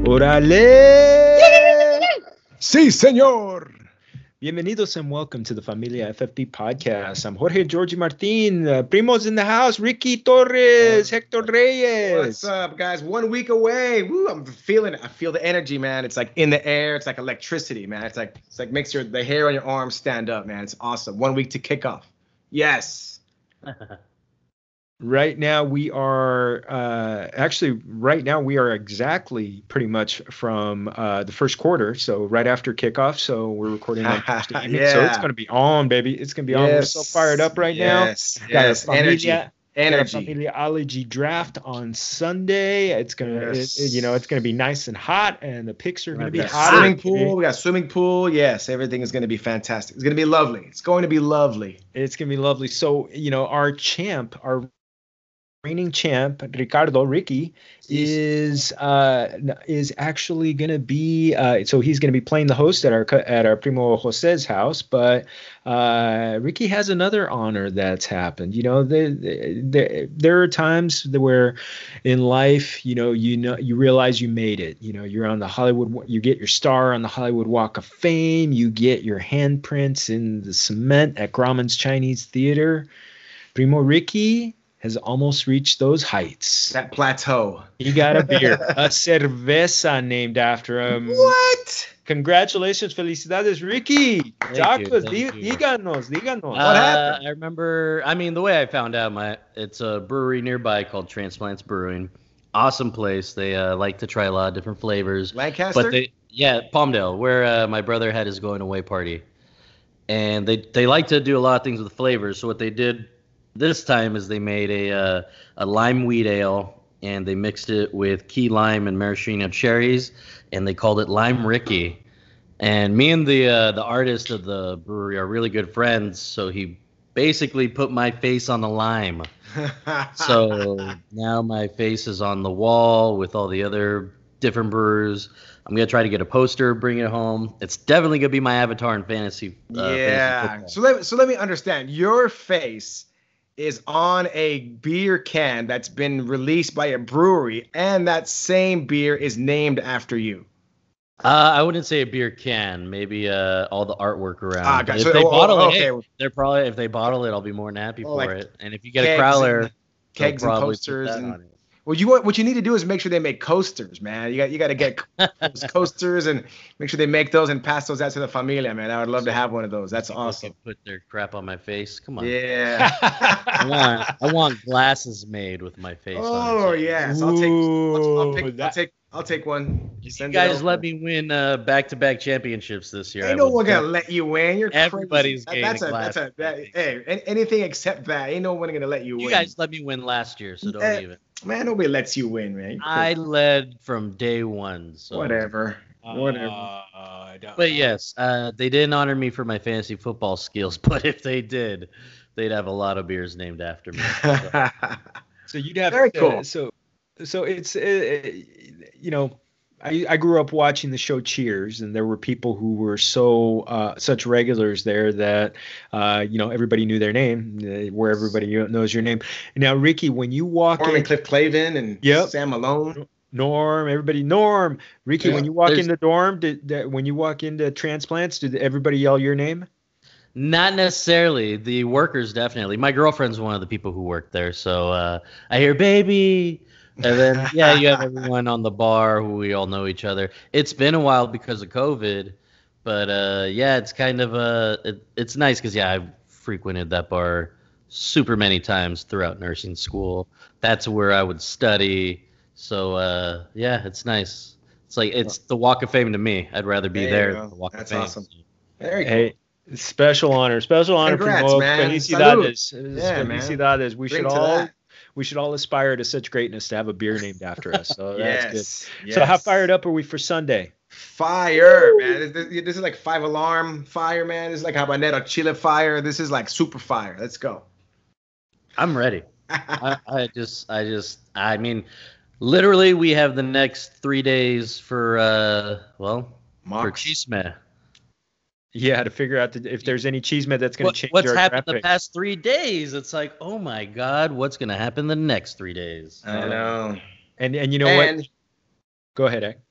¡Órale! Sí, señor. Bienvenidos and welcome to the Familia FFP podcast. I'm Jorge Georgie Martin. Primos in the house. Ricky Torres. Hector Reyes. What's up, guys? 1 week away. Woo, I feel the energy, man. It's like in the air. It's like electricity, man. It's like makes the hair on your arms stand up, man. It's awesome. 1 week to kick off. Yes. Right now we are exactly pretty much from the first quarter. So right after kickoff. So we're recording on Tuesday evening. Yeah. So it's going to be on, baby. It's going to be on. We're so fired up right now. Yes. Energy. Energy. Familia Allergy draft on Sunday. It's gonna, it's gonna be nice and hot, and the picks are gonna be hot. We got swimming pool. Yes, everything is gonna be fantastic. It's gonna be lovely. It's going to be lovely. It's gonna be lovely. So our reigning champ, Ricky, is actually going to be so he's going to be playing the host at our Primo Jose's house, but Ricky has another honor that's happened. There are times where in life, you realize you made it. You're on the Hollywood, you get your star on the Hollywood Walk of Fame, you get your handprints in the cement at Grauman's Chinese Theater. Primo Ricky has almost reached those heights. That plateau. He got a beer, a cerveza named after him. What? Congratulations, felicidades, Ricky. Thank you. Díganos. What happened? I remember, the way I found out, it's a brewery nearby called Transplants Brewing. Awesome place. They like to try a lot of different flavors. Lancaster? Palmdale, where my brother had his going away party. And they like to do a lot of things with flavors. So what they did this time is they made a lime wheat ale, and they mixed it with key lime and maraschino cherries, and they called it Lime Ricky. And me and the artist of the brewery are really good friends, so he basically put my face on the lime. So now my face is on the wall with all the other different brewers. I'm going to try to get a poster, bring it home. It's definitely going to be my avatar in fantasy. Yeah. So let me understand. Your face is on a beer can that's been released by a brewery, and that same beer is named after you. I wouldn't say a beer can. Maybe all the artwork around. Gotcha. If they bottle it, okay. if they bottle it, I'll be more than happy for it. And if you get kegs a crowler, kegs and posters on it. Well, what you need to do is make sure they make coasters, man. You got to get those coasters and make sure they make those and pass those out to the familia, man. I would love to have one of those. That's awesome. Put their crap on my face. Come on. Yeah. I want glasses made with my face on it. Oh yes, I'll take one. You guys let me win back-to-back championships this year. Ain't no one gonna let you win. You're everybody's crazy. Hey, anything except that. Ain't no one gonna let you win. You guys let me win last year, so don't even. Man, nobody lets you win, man. I led from day one. So. Whatever. But yes, they didn't honor me for my fantasy football skills. But if they did, they'd have a lot of beers named after me. So you'd have very cool. So it's I grew up watching the show Cheers, and there were people who were such regulars there that everybody knew their name, where everybody knows your name. Now, Ricky, when you walk Norm in, and Cliff Clavin and Sam Malone, Norm, Ricky, when you walk in the dorm, when you walk into Transplants, did everybody yell your name? Not necessarily. The workers definitely. My girlfriend's one of the people who work there, so I hear baby. And then, you have everyone on the bar who we all know each other. It's been a while because of COVID, but it's kind of it's nice because I've frequented that bar super many times throughout nursing school. That's where I would study. So it's nice. It's like it's the Walk of Fame to me. I'd rather be there than the Walk of Fame. That's awesome. There you go. Hey, special honor. Congrats, man. Felicidades. Yeah, Felicidades. Man. We should all aspire to such greatness to have a beer named after us. So that's good. Yes. So how fired up are we for Sunday? Fire, man. This is like 5-alarm fire, man. This is like habanero chile fire. This is like super fire. Let's go. I'm ready. Literally, we have the next 3 days for Chisme. Yeah, to figure out if there's any Chisme that's going to change what's our happened traffic. the past 3 days. It's like, oh my God, what's going to happen the next 3 days? I know. And you know what? Go ahead, Ek.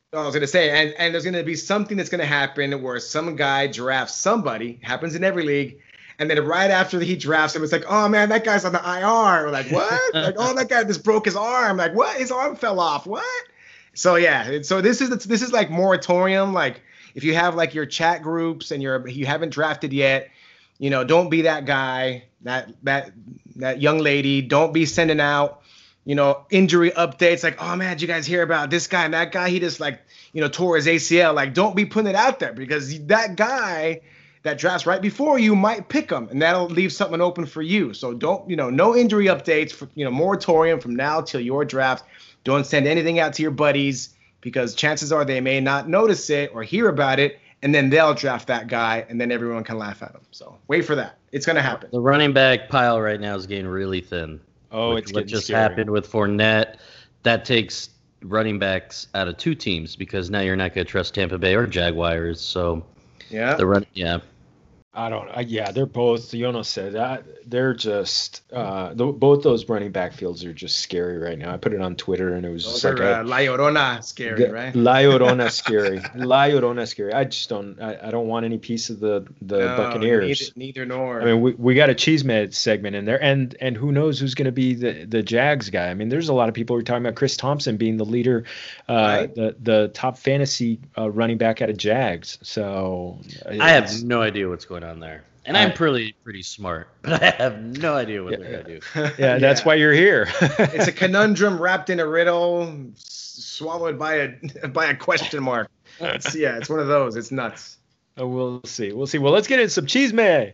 I was gonna say, and there's gonna be something that's gonna happen where some guy drafts somebody. Happens in every league. And then right after he drafts him, it's like, oh man, that guy's on the IR. We're like, what? Like, oh, that guy just broke his arm. Like, what? His arm fell off. What? So yeah, so this is like moratorium. Like if you have like your chat groups and you haven't drafted yet, don't be that guy, that young lady. Don't be sending out, injury updates like, oh man, did you guys hear about this guy and that guy? He just like, tore his ACL. Like, don't be putting it out there because that guy that drafts right before you might pick him, and that'll leave something open for you. So don't, no injury updates for, moratorium from now till your draft. Don't send anything out to your buddies because chances are they may not notice it or hear about it, and then they'll draft that guy, and then everyone can laugh at him. So wait for that. It's going to happen. The running back pile right now is getting really thin. Oh, it's what getting just scary. happened with Fournette. That takes running backs out of two teams because now you're not going to trust Tampa Bay or Jaguars. So yeah, I don't. Yeah, they're both. Yono said that they're just. Both those running back fields are just scary right now. I put it on Twitter and it was just like La Llorona scary, right? La Llorona scary. La Llorona scary. I just don't. I don't want any piece of the Buccaneers. Neither nor. I mean, we got a cheese med segment in there, and who knows who's going to be the Jags guy? I mean, there's a lot of people who are talking about Chris Thompson being the leader, right? the top fantasy running back out of Jags. So I have no idea what's going on there. And I'm pretty smart, but I have no idea what they're going to do. Yeah, that's why you're here. It's a conundrum wrapped in a riddle, swallowed by a question mark. It's one of those. It's nuts. We'll see. Well, let's get into some cheese man.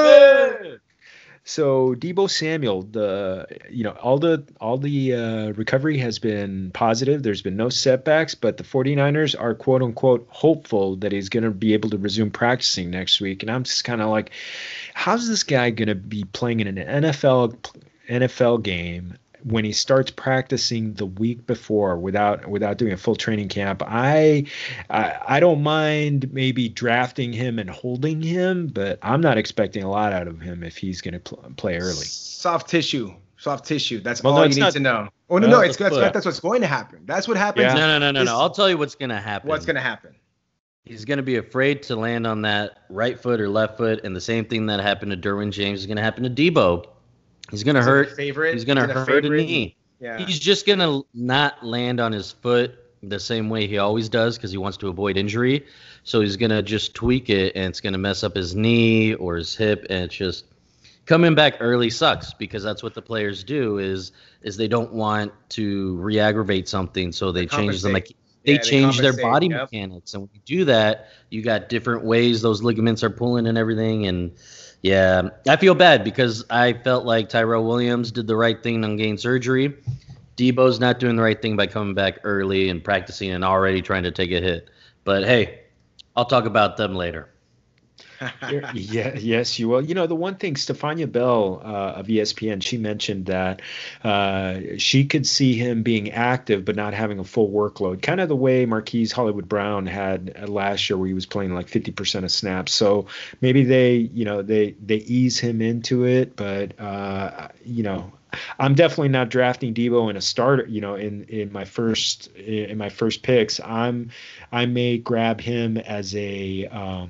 So Deebo Samuel, all the recovery has been positive. There's been no setbacks, but the 49ers are quote unquote hopeful that he's going to be able to resume practicing next week. And I'm just kind of like, how's this guy going to be playing in an NFL game when he starts practicing the week before without doing a full training camp? I don't mind maybe drafting him and holding him, but I'm not expecting a lot out of him if he's going to play early. Soft tissue. That's all you need to know. Oh no, that's what's going to happen. That's what happens. Yeah. No. I'll tell you what's going to happen. What's going to happen? He's going to be afraid to land on that right foot or left foot, and the same thing that happened to Derwin James is going to happen to Deebo. He's going to hurt. He's going to hurt a knee. Yeah. He's just going to not land on his foot the same way he always does because he wants to avoid injury. So he's going to just tweak it, and it's going to mess up his knee or his hip, and it's just coming back early sucks because that's what the players do is they don't want to re-aggravate something, so they change them. They change their body mechanics, and when you do that, you got different ways those ligaments are pulling and everything, and yeah, I feel bad because I felt like Tyrell Williams did the right thing on getting surgery. Deebo's not doing the right thing by coming back early and practicing and already trying to take a hit. But hey, I'll talk about them later. Yes, you will. The one thing, Stefania Bell of ESPN, she mentioned that she could see him being active but not having a full workload, kind of the way Marquise Hollywood Brown had last year, where he was playing like 50% of snaps. So maybe they ease him into it, but I'm definitely not drafting Deebo in a starter. In my first picks, I may grab him as a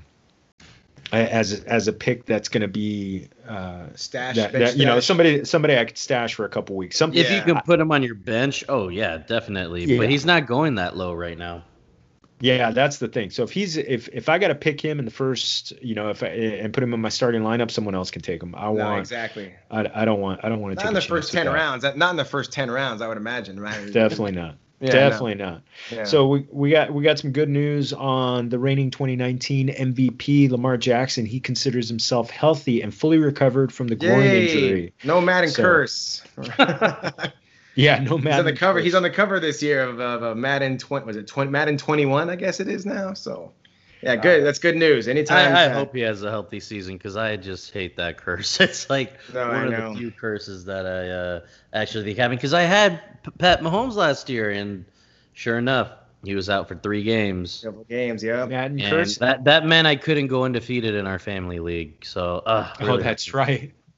pick that's going to be stash. Somebody I could stash for a couple weeks. If you can put him on your bench, oh yeah, definitely. Yeah. But he's not going that low right now. Yeah, that's the thing. So if I got to pick him in the first, and put him in my starting lineup, someone else can take him. Exactly. I don't want to take not in the first 10 rounds. Not in the first 10 rounds, I would imagine, right? Definitely not. Definitely not. Yeah. So we got some good news on the reigning 2019 MVP Lamar Jackson. He considers himself healthy and fully recovered from the groin injury. No Madden curse. Yeah, no Madden. He's on the cover. He's on the cover this year of Madden 20. Was it Madden 21? I guess it is now. So, yeah, good. That's good news. Anytime. I hope he has a healthy season because I just hate that curse. It's like one of the few curses that I actually think having because I had Pat Mahomes last year and sure enough he was out for 3 games. Couple games, yeah. Madden curse. That meant I couldn't go undefeated in our family league. So, really that's right.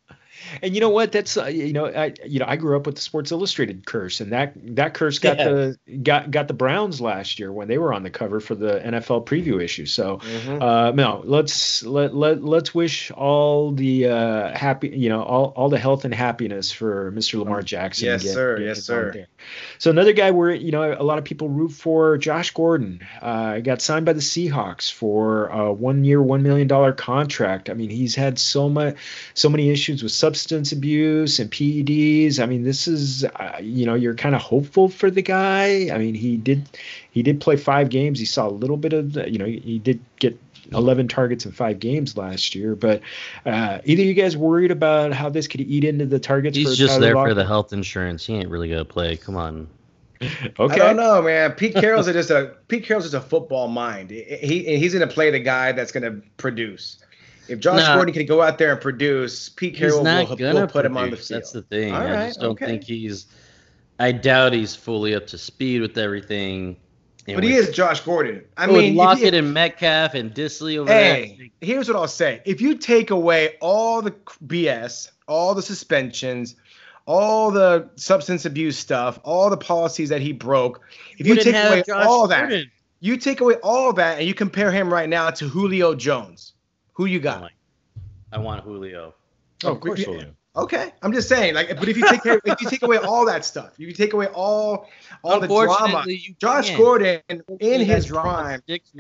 And you know what? That's I grew up with the Sports Illustrated curse, and that curse got the Browns last year when they were on the cover for the NFL preview issue. So no, let's wish all the happy, all the health and happiness for Mr. Lamar Jackson. Yes, sir. Yes, sir. There. So another guy where a lot of people root for, Josh Gordon, got signed by the Seahawks for a 1 year, $1 million contract. I mean, he's had so many issues with substance abuse and PEDs. I mean, this is, you're kind of hopeful for the guy. I mean, he did play 5 games. He saw a little bit of he did get 11 targets in 5 games last year. But either you guys worried about how this could eat into the targets? He's just there for the health insurance. He ain't really gonna play. Come on. Okay. I don't know, man. Pete Carroll's just a football mind. He's gonna play the guy that's gonna produce. If Josh Gordon can go out there and produce, Pete Carroll will put him on the field. That's the thing. I just don't think I doubt he's fully up to speed with everything. But he is Josh Gordon. I mean, Lockett and Metcalf and Disley over there. Here's what I'll say. If you take away all the BS, all the suspensions, all the substance abuse stuff, all the policies that he broke, if you take away all that, and you compare him right now to Julio Jones, who you got? I want Julio. Oh, of course, Julio. Okay, I'm just saying, but if you take away all that stuff, if you take away all the drama, Josh Gordon in his prime,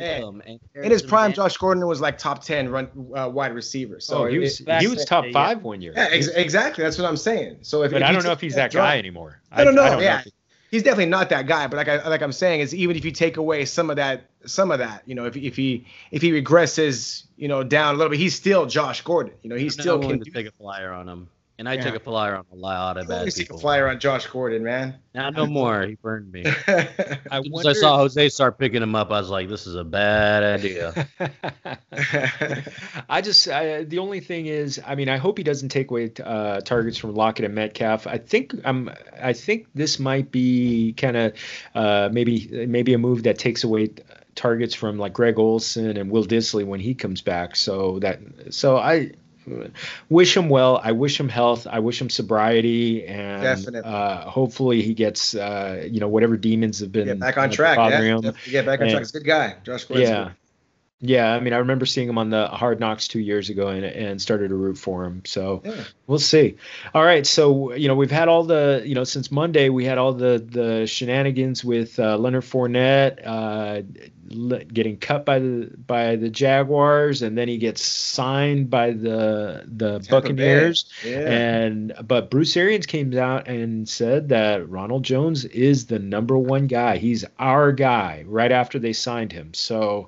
Josh Gordon was like top 10 wide receiver. So he was top 5 1 year. Yeah, exactly. That's what I'm saying. So I don't know if he's that guy anymore. I don't know. Yeah, he's definitely not that guy. But like I'm saying, is even if you take away some of that, if he regresses, down a little bit, he's still Josh Gordon. He still can take a flyer on him. And I took a flyer on a lot of bad people. Take a flyer on Josh Gordon, man. No more. He burned me. I saw Jose start picking him up. I was like, this is a bad idea. The only thing is, I mean, I hope he doesn't take away targets from Lockett and Metcalf. I think this might be kind of maybe a move that takes away targets from like Greg Olsen and Will Disley when he comes back. So I wish him well. I wish him health. I wish him sobriety, and hopefully he gets whatever demons have been back on track. Get back on track. He's a good guy, Josh Gordon. Yeah. I mean, I remember seeing him on the Hard Knocks 2 years ago and started to root for him. So we'll see. All right. So, we've had all the, since Monday, we had all the shenanigans with Leonard Fournette getting cut by the Jaguars, and then he gets signed by the Buccaneers. But Bruce Arians came out and said that Ronald Jones is the number 1 guy. He's our guy right after they signed him. So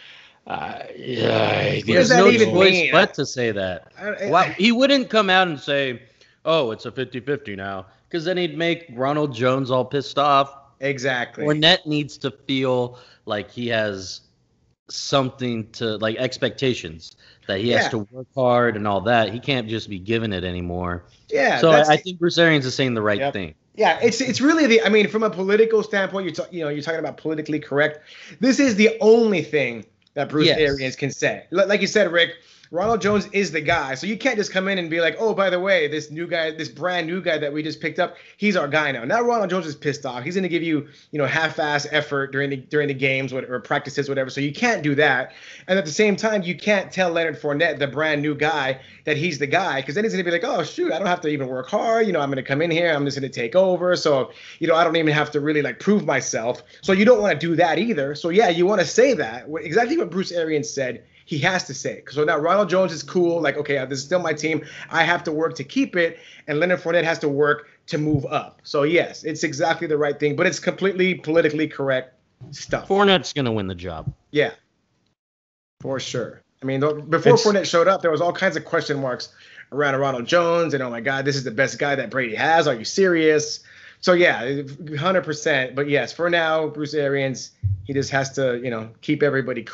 there's no choice but to say that. He wouldn't come out and say, oh, it's a 50-50 now, because then he'd make Ronald Jones all pissed off. Exactly. Fournette needs to feel like he has something to, like, expectations, that he has to work hard and all that. He can't just be given it anymore. Yeah. So I think Bruce Arians is saying the right thing. Yeah, it's really from a political standpoint, you're talking about politically correct. This is the only thing that Bruce Arians can say. Like you said, Rick, Ronald Jones is the guy. So you can't just come in and be like, oh, by the way, this new guy, this brand new guy that we just picked up, he's our guy now. Now Ronald Jones is pissed off. He's going to give you, half-ass effort during the games or practices, whatever. So you can't do that. And at the same time, you can't tell Leonard Fournette, the brand new guy, that he's the guy, because then he's going to be like, oh, shoot, I don't have to even work hard. I'm going to come in here. I'm just going to take over. So, I don't even have to really prove myself. So you don't want to do that either. So, yeah, you want to say that. Exactly what Bruce Arians said. He has to say it. So now Ronald Jones is cool. Like, okay, this is still my team. I have to work to keep it. And Leonard Fournette has to work to move up. So, yes, it's exactly the right thing. But it's completely politically correct stuff. Fournette's going to win the job. Yeah, for sure. I mean, before Fournette showed up, there was all kinds of question marks around Ronald Jones. And, oh, my God, this is the best guy that Brady has. Are you serious? So, yeah, 100%. But, yes, for now, Bruce Arians, he just has to, keep everybody cool.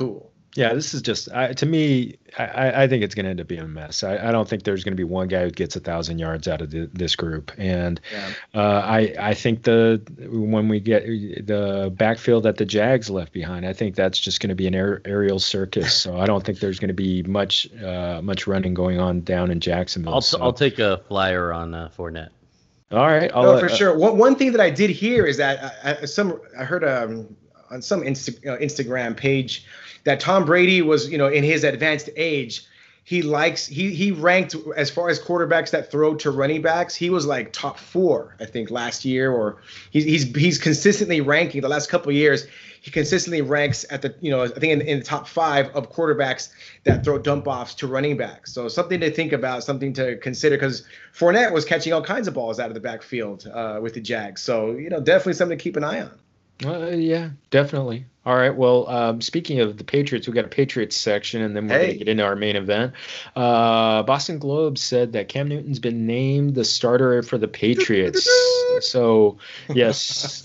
Yeah, this is just to me. I think it's going to end up being a mess. I don't think there's going to be one guy who gets 1,000 yards out of this group. And Yeah. I think when we get the backfield that the Jags left behind, I think that's just going to be an aerial circus. So I don't think there's going to be much running going on down in Jacksonville. I'll take a flyer on Fournette. All right. No, for sure. One thing that I did hear is that I heard on some Instagram page that Tom Brady was, in his advanced age, he ranked as far as quarterbacks that throw to running backs, he was like top 4, I think, last year, or he's consistently ranking the last couple of years. He consistently ranks at the, I think in the top 5 of quarterbacks that throw dump offs to running backs. So something to think about, something to consider, because Fournette was catching all kinds of balls out of the backfield with the Jags. So, definitely something to keep an eye on. Yeah, definitely. All right. Well, speaking of the Patriots, we got a Patriots section, and then we're going to get into our main event. Boston Globe said that Cam Newton's been named the starter for the Patriots. So, yes.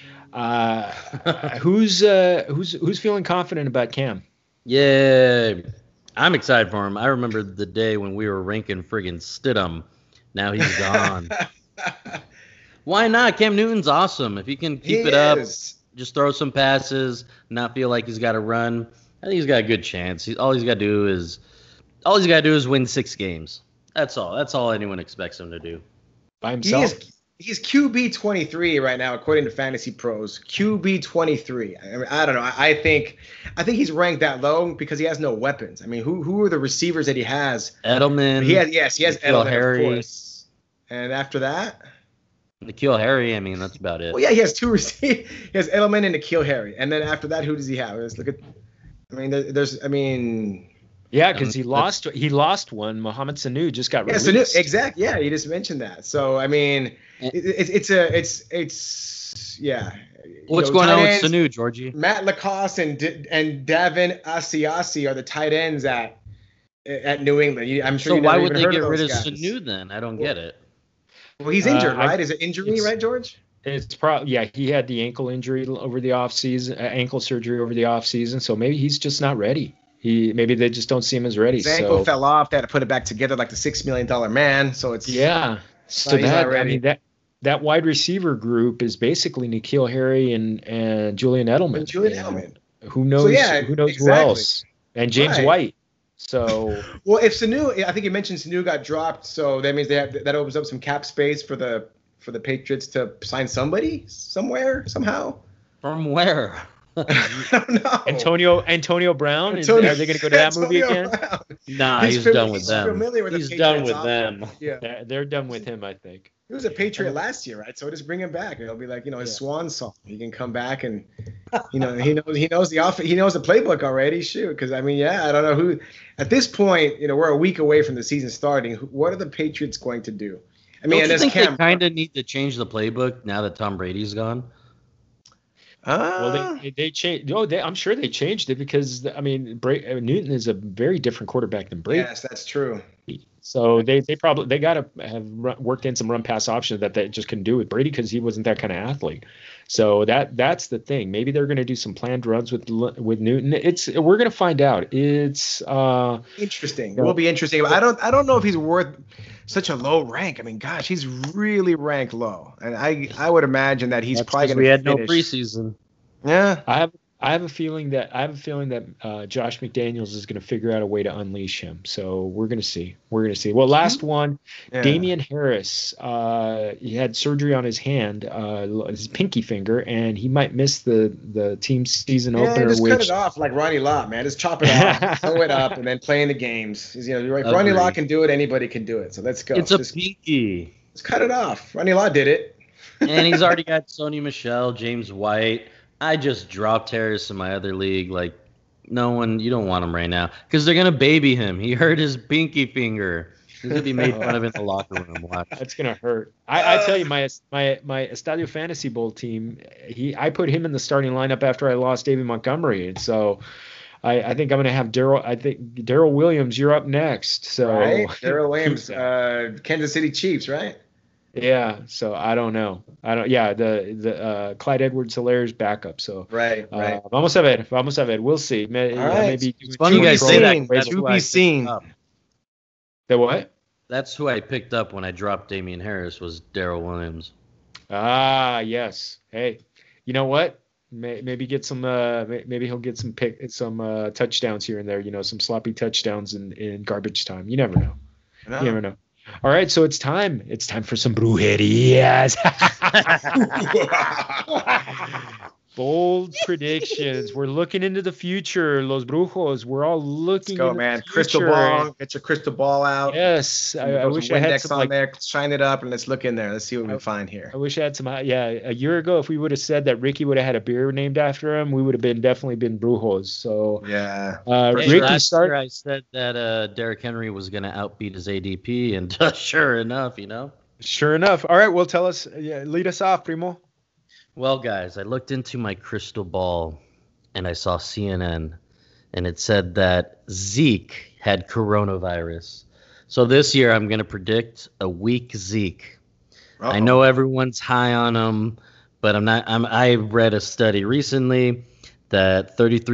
Who's feeling confident about Cam? Yeah, I'm excited for him. I remember the day when we were ranking friggin' Stidham. Now he's gone. Why not? Cam Newton's awesome. If he can keep it up, just throw some passes, not feel like he's got to run, I think he's got a good chance. All he's got to do is win 6 games. That's all. That's all anyone expects him to do. By himself. He's QB 23 right now, according to Fantasy Pros. QB 23. I mean, I don't know. I think he's ranked that low because he has no weapons. I mean, who are the receivers that he has? Edelman. He has Edelman, Harry. of course. And after that, N'Keal Harry. I mean, that's about it. Well, yeah, he has 2 receivers. He has Edelman and N'Keal Harry. And then after that, who does he have? Let's look at. Yeah, because he lost one. Mohamed Sanu just got released. Sanu, exactly. Yeah, you just mentioned that. So I mean, it's What's going on with Sanu, Georgie? Matt Lacoste and Davin Asiasi are the tight ends at New England. I'm sure. So you why never would even they heard get of rid of guys. Sanu then? I don't get it. Well, he's injured, right? Is it injury, right, George? It's probably he had the ankle injury over the offseason, ankle surgery over the offseason, so maybe he's just not ready. Maybe they just don't see him as ready. His ankle fell off. They had to put it back together like the $6 million man. So it's So that wide receiver group is basically N'Keal Harry and Julian Edelman. Who knows? Who knows who else? And James White. So well, if Sanu, I think you mentioned Sanu got dropped, so that means that opens up some cap space for the Patriots to sign somebody somewhere somehow. From where? I don't know. Antonio Brown. Are they going to go to that movie again? Brown. Nah, he's done with them. He's done with them. Yeah, they're done with him, I think. He was a Patriot last year, right? So just bring him back. It'll be like his swan song. He can come back and he knows the offense. He knows the playbook already. Shoot, because I don't know who. At this point, we're a week away from the season starting. What are the Patriots going to do? I mean, don't you think they kind of need to change the playbook now that Tom Brady's gone? Well, they changed. I'm sure they changed it because Newton is a very different quarterback than Brady. Yes, that's true. So they probably got to have worked in some run pass options that they just couldn't do with Brady because he wasn't that kind of athlete. So that's the thing. Maybe they're going to do some planned runs with Newton. We're going to find out. It's interesting. It will be interesting. I don't know if he's worth such a low rank. I mean, gosh, he's really ranked low, and I would imagine that he's probably going to. We had no preseason. Yeah, I have a feeling that Josh McDaniels is going to figure out a way to unleash him. So we're going to see. Well, last one, Damian Harris. He had surgery on his hand, his pinky finger, and he might miss the team season opener. Just cut it off like Ronnie Lott, man. Just chop it off, throw it up, and then play in the games. You're right. Ronnie Lott can do it. Anybody can do it. So let's go. It's a pinky. Let's cut it off. Ronnie Lott did it. And he's already got Sony Michel, James White. I just dropped Harris in my other league. Like, you don't want him right now because they're going to baby him. He hurt his pinky finger. He's going to be made fun of in the locker room. Watch. That's going to hurt. I tell you, my Estadio Fantasy Bowl team, I put him in the starting lineup after I lost David Montgomery. And so I think I'm going to have Darrell Williams, you're up next. So right? Darrell Williams, Kansas City Chiefs, right? Yeah, so I don't know. I don't. Yeah, the Clyde Edwards-Hilaire's backup. So Right. vamos a ver, vamos a ver. We'll see. All right. Maybe It's funny you To be guys say that. seen. That's To who be I picked seen. up. The what? That's who I picked up when I dropped Damian Harris was Darrell Williams. Ah, yes. Hey, you know what? Maybe get some. Maybe he'll get some touchdowns here and there. Some sloppy touchdowns in garbage time. You never know. You never know. All right, so it's time. It's time for some brujerias. Bold predictions. We're looking into the future, Los Brujos. We're all looking. Let's go, into man. the Crystal future. ball. Get your crystal ball out. Yes, I wish I had Windex some on there. Shine it up and let's look in there. Let's see what we find here. I wish I had some. Yeah, a year ago, if we would have said that Ricky would have had a beer named after him, we would have definitely been Brujos. So yeah. Ricky, last year I said that Derrick Henry was going to outbeat his ADP, and sure enough, Sure enough. All right, well, tell us. Lead us off, Primo. Well, guys, I looked into my crystal ball, and I saw CNN, and it said that Zeke had coronavirus. So this year, I'm going to predict a weak Zeke. Uh-oh. I know everyone's high on him, but I'm not. I read a study recently that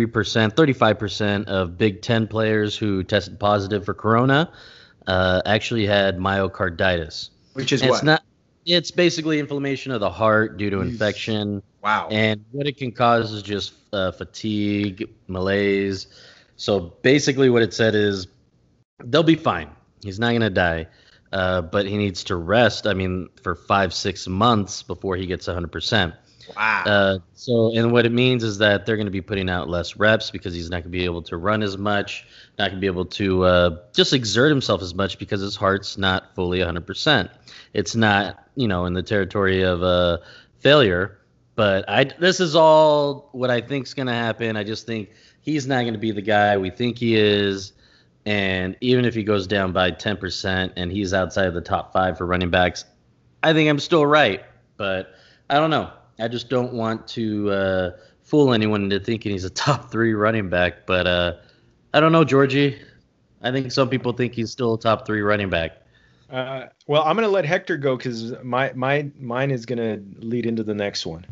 35% of Big Ten players who tested positive for corona actually had myocarditis. Which is what? It's basically inflammation of the heart due to infection. Wow. And what it can cause is just fatigue, malaise. So basically what it said is they'll be fine. He's not going to die, but he needs to rest, for 5-6 months before he gets 100%. Wow. And what it means is that they're going to be putting out less reps because he's not going to be able to run as much, not going to be able to just exert himself as much because his heart's not fully 100%. It's not, in the territory of failure. But this is all what I think is going to happen. I just think he's not going to be the guy we think he is. And even if he goes down by 10% and he's outside of the top 5 for running backs, I think I'm still right. But I don't know. I just don't want to fool anyone into thinking he's a top 3 running back. But I don't know, Georgie. I think some people think he's still a top 3 running back. Well, I'm going to let Hector go because mine is going to lead into the next one.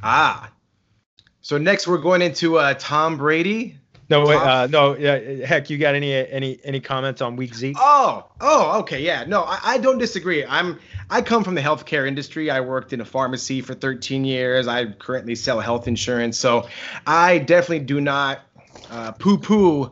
So next we're going into Tom Brady. No, wait, no, yeah. Heck, you got any comments on weak Zeke? Oh, okay, yeah. No, I don't disagree. I come from the healthcare industry. I worked in a pharmacy for 13 years. I currently sell health insurance, so I definitely do not poo-poo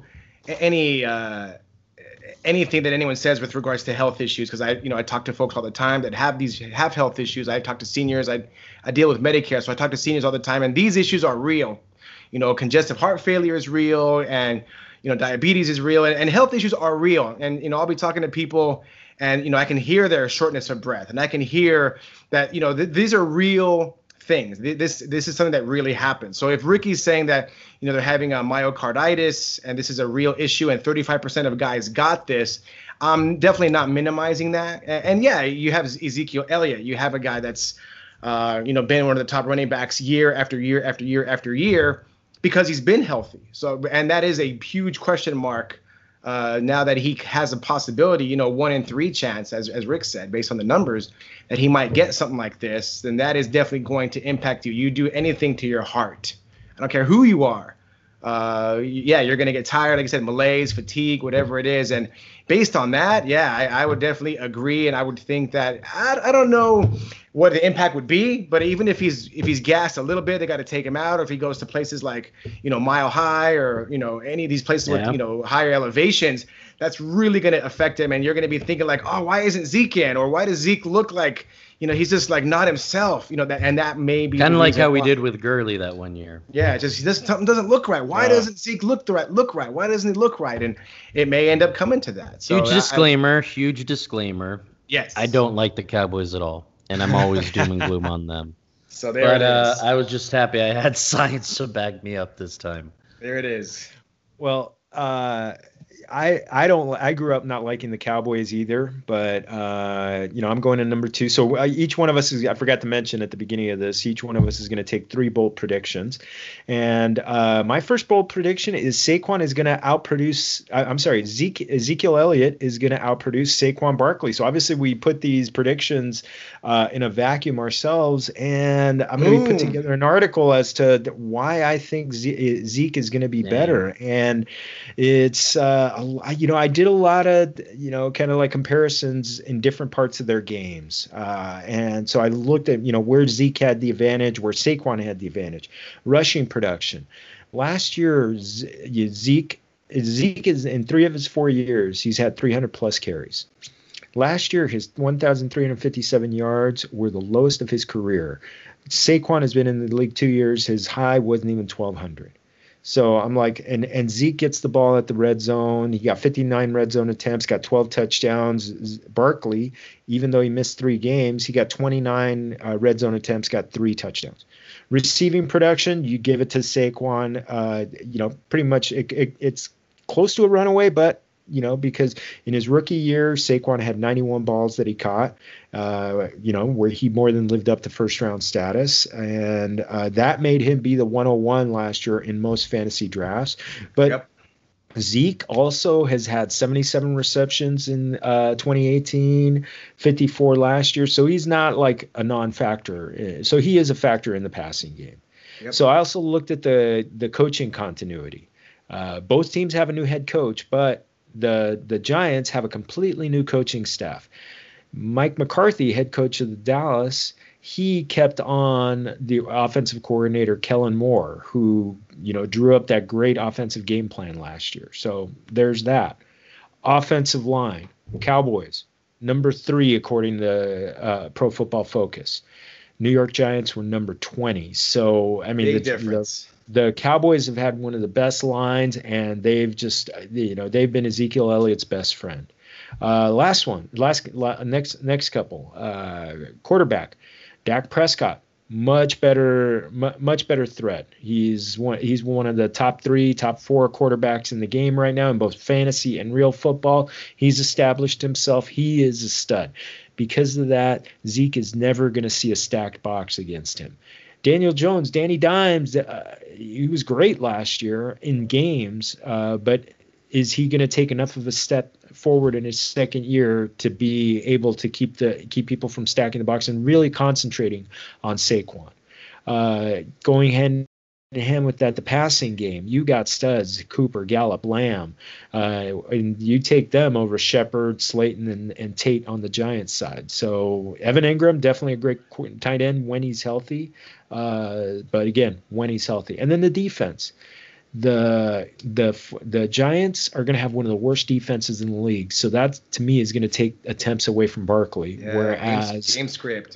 anything that anyone says with regards to health issues, because I talk to folks all the time that have health issues. I talk to seniors. I deal with Medicare, so I talk to seniors all the time, and these issues are real. Congestive heart failure is real, and diabetes is real, and health issues are real. And I'll be talking to people, and I can hear their shortness of breath, and I can hear that these are real things. This is something that really happens. So if Ricky's saying that they're having a myocarditis and this is a real issue, and 35% of guys got this, I'm definitely not minimizing that. And yeah, you have Ezekiel Elliott. You have a guy that's been one of the top running backs year after year after year after year, because he's been healthy. So, and that is a huge question mark now that he has a possibility, 1 in 3 chance, as Rick said, based on the numbers, that he might get something like this. Then that is definitely going to impact you. You do anything to your heart. I don't care who you are. You're going to get tired, like I said, malaise, fatigue, whatever it is. And based on that, I would definitely agree. And I would think that I don't know what the impact would be, but even if he's gassed a little bit, they got to take him out. Or if he goes to places like, Mile High or, any of these places with, higher elevations, that's really going to affect him. And you're going to be thinking like, oh, why isn't Zeke in? Or why does Zeke look like, he's just like not himself, that may be kind of like how we did with Gurley that one year. Yeah, something doesn't look right. Why doesn't Zeke look right? Why doesn't he look right? And it may end up coming to that. So huge disclaimer. Yes. I don't like the Cowboys at all, and I'm always doom and gloom on them. So there it is. I was just happy I had science to back me up this time. There it is. Well, I don't I grew up not liking the Cowboys either, but I'm going to number 2. So each one of us is, I forgot to mention at the beginning of this, each one of us is going to take 3 bold predictions. And my first bold prediction is Saquon is going to outproduce Ezekiel Elliott is going to outproduce Saquon Barkley. So obviously we put these predictions in a vacuum ourselves, and I'm going to be put together an article as to why I think Zeke is going to be better. And it's I did a lot of kind of like comparisons in different parts of their games, and so I looked at where Zeke had the advantage, where Saquon had the advantage. Rushing production last year, Zeke is in 3 of his 4 years he's had 300 plus carries. Last year his 1,357 yards were the lowest of his career. Saquon has been in the league 2 years. His high wasn't even 1,200. So I'm like, and Zeke gets the ball at the red zone. He got 59 red zone attempts, got 12 touchdowns. Barkley, even though he missed 3 games, he got 29 red zone attempts, got 3 touchdowns. Receiving production, you give it to Saquon. Pretty much it's close to a runaway, but because in his rookie year, Saquon had 91 balls that he caught, where he more than lived up to first round status. And that made him be the 101 last year in most fantasy drafts. But Zeke also has had 77 receptions in 2018, 54 last year. So he's not like a non-factor. So he is a factor in the passing game. So I also looked at the coaching continuity. Both teams have a new head coach, but the Giants have a completely new coaching staff. Mike McCarthy, head coach of the Dallas, he kept on the offensive coordinator Kellen Moore, who drew up that great offensive game plan last year. So there's that. Offensive line, Cowboys, number 3 according to Pro Football Focus. New York Giants were number 20. So I mean, big difference. The Cowboys have had one of the best lines, and they've just, they've been Ezekiel Elliott's best friend. Next couple. Quarterback, Dak Prescott, much better threat. He's one of the top 4 quarterbacks in the game right now in both fantasy and real football. He's established himself. He is a stud. Because of that, Zeke is never going to see a stacked box against him. Daniel Jones, Danny Dimes, he was great last year in games, but is he going to take enough of a step forward in his second year to be able to keep people from stacking the box and really concentrating on Saquon? Going hand in hand with that, the passing game, you got studs, Cooper, Gallup, Lamb, and you take them over Shepard, Slayton, and Tate on the Giants side. So Evan Ingram, definitely a great tight end when he's healthy, but again, when he's healthy. And then the defense. The Giants are going to have one of the worst defenses in the league, so that to me is going to take attempts away from Barkley. Whereas game script,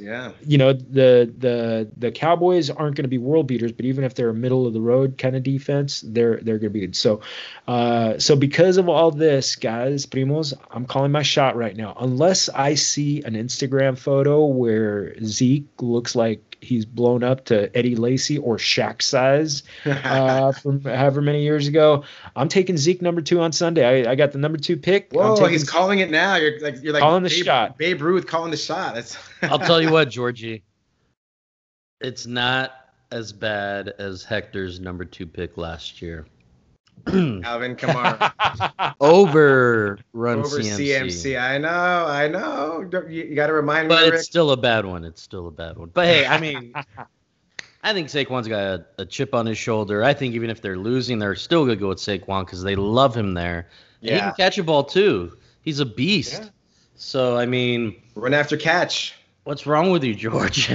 the Cowboys aren't going to be world beaters, but even if they're a middle of the road kind of defense, they're going to be good. So because of all this, guys, primos, I'm calling my shot right now. Unless I see an Instagram photo where Zeke looks like he's blown up to Eddie Lacy or Shaq size from however many years ago, I'm taking Zeke number 2 on Sunday. I got the number 2 pick. Whoa, he's calling it now. You're like calling the shot. Babe Ruth calling the shot. I'll tell you what, Georgie. It's not as bad as Hector's number 2 pick last year. Alvin Kamara. Over CMC. I know. You got to remind me. But Rick. It's still a bad one. But hey, I mean, I think Saquon's got a chip on his shoulder. I think even if they're losing, they're still going to go with Saquon because they love him there. Yeah. He can catch a ball too. He's a beast. Yeah. So, I mean. Run after catch. What's wrong with you, George?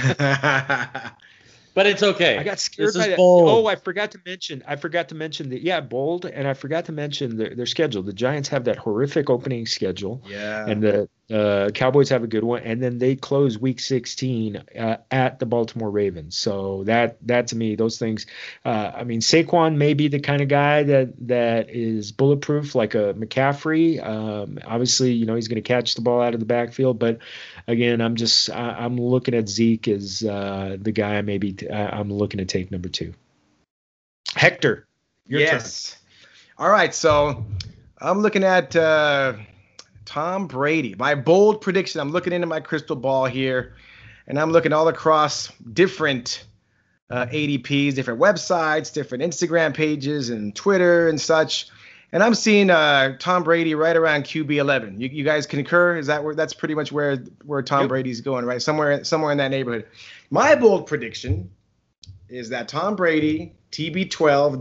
But it's okay. I got scared by that. Bold. Oh, I forgot to mention that. Bold, and I forgot to mention their schedule. The Giants have that horrific opening schedule. Yeah. And the Cowboys have a good one, and then they close Week 16 at the Baltimore Ravens. So that to me, those things. I mean, Saquon may be the kind of guy that is bulletproof, like a McCaffrey. Obviously, he's going to catch the ball out of the backfield, but again, I'm looking at Zeke as the guy I'm looking to take number 2. Hector, your turn. All right, so I'm looking at Tom Brady. My bold prediction. I'm looking into my crystal ball here, and I'm looking all across different ADPs, different websites, different Instagram pages, and Twitter and such. And I'm seeing Tom Brady right around QB 11. You guys concur? Is that where? That's pretty much where Tom Brady's going, right? Somewhere in that neighborhood. My bold prediction is that Tom Brady, TB12,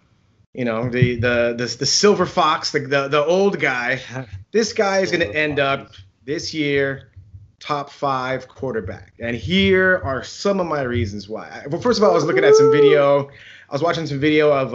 the silver fox, the old guy. This guy is going to end up this year top 5 quarterback. And here are some of my reasons why. Well, first of all, I was looking at some video. I was watching some video of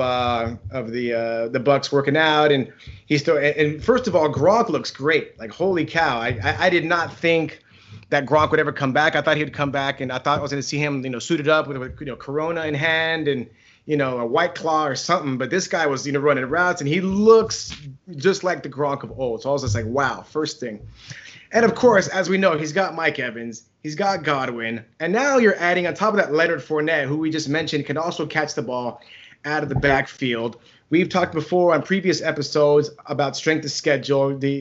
the Bucs working out, and he's still. And first of all, Gronk looks great. Like, holy cow! I did not think that Gronk would ever come back. I thought he would come back, and I thought I was going to see him, suited up with Corona in hand and a White Claw or something. But this guy was running routes, and he looks just like the Gronk of old. So I was just like, wow, first thing. And of course, as we know, he's got Mike Evans, he's got Godwin, and now you're adding on top of that Leonard Fournette, who we just mentioned can also catch the ball out of the backfield. We've talked before on previous episodes about strength of schedule. The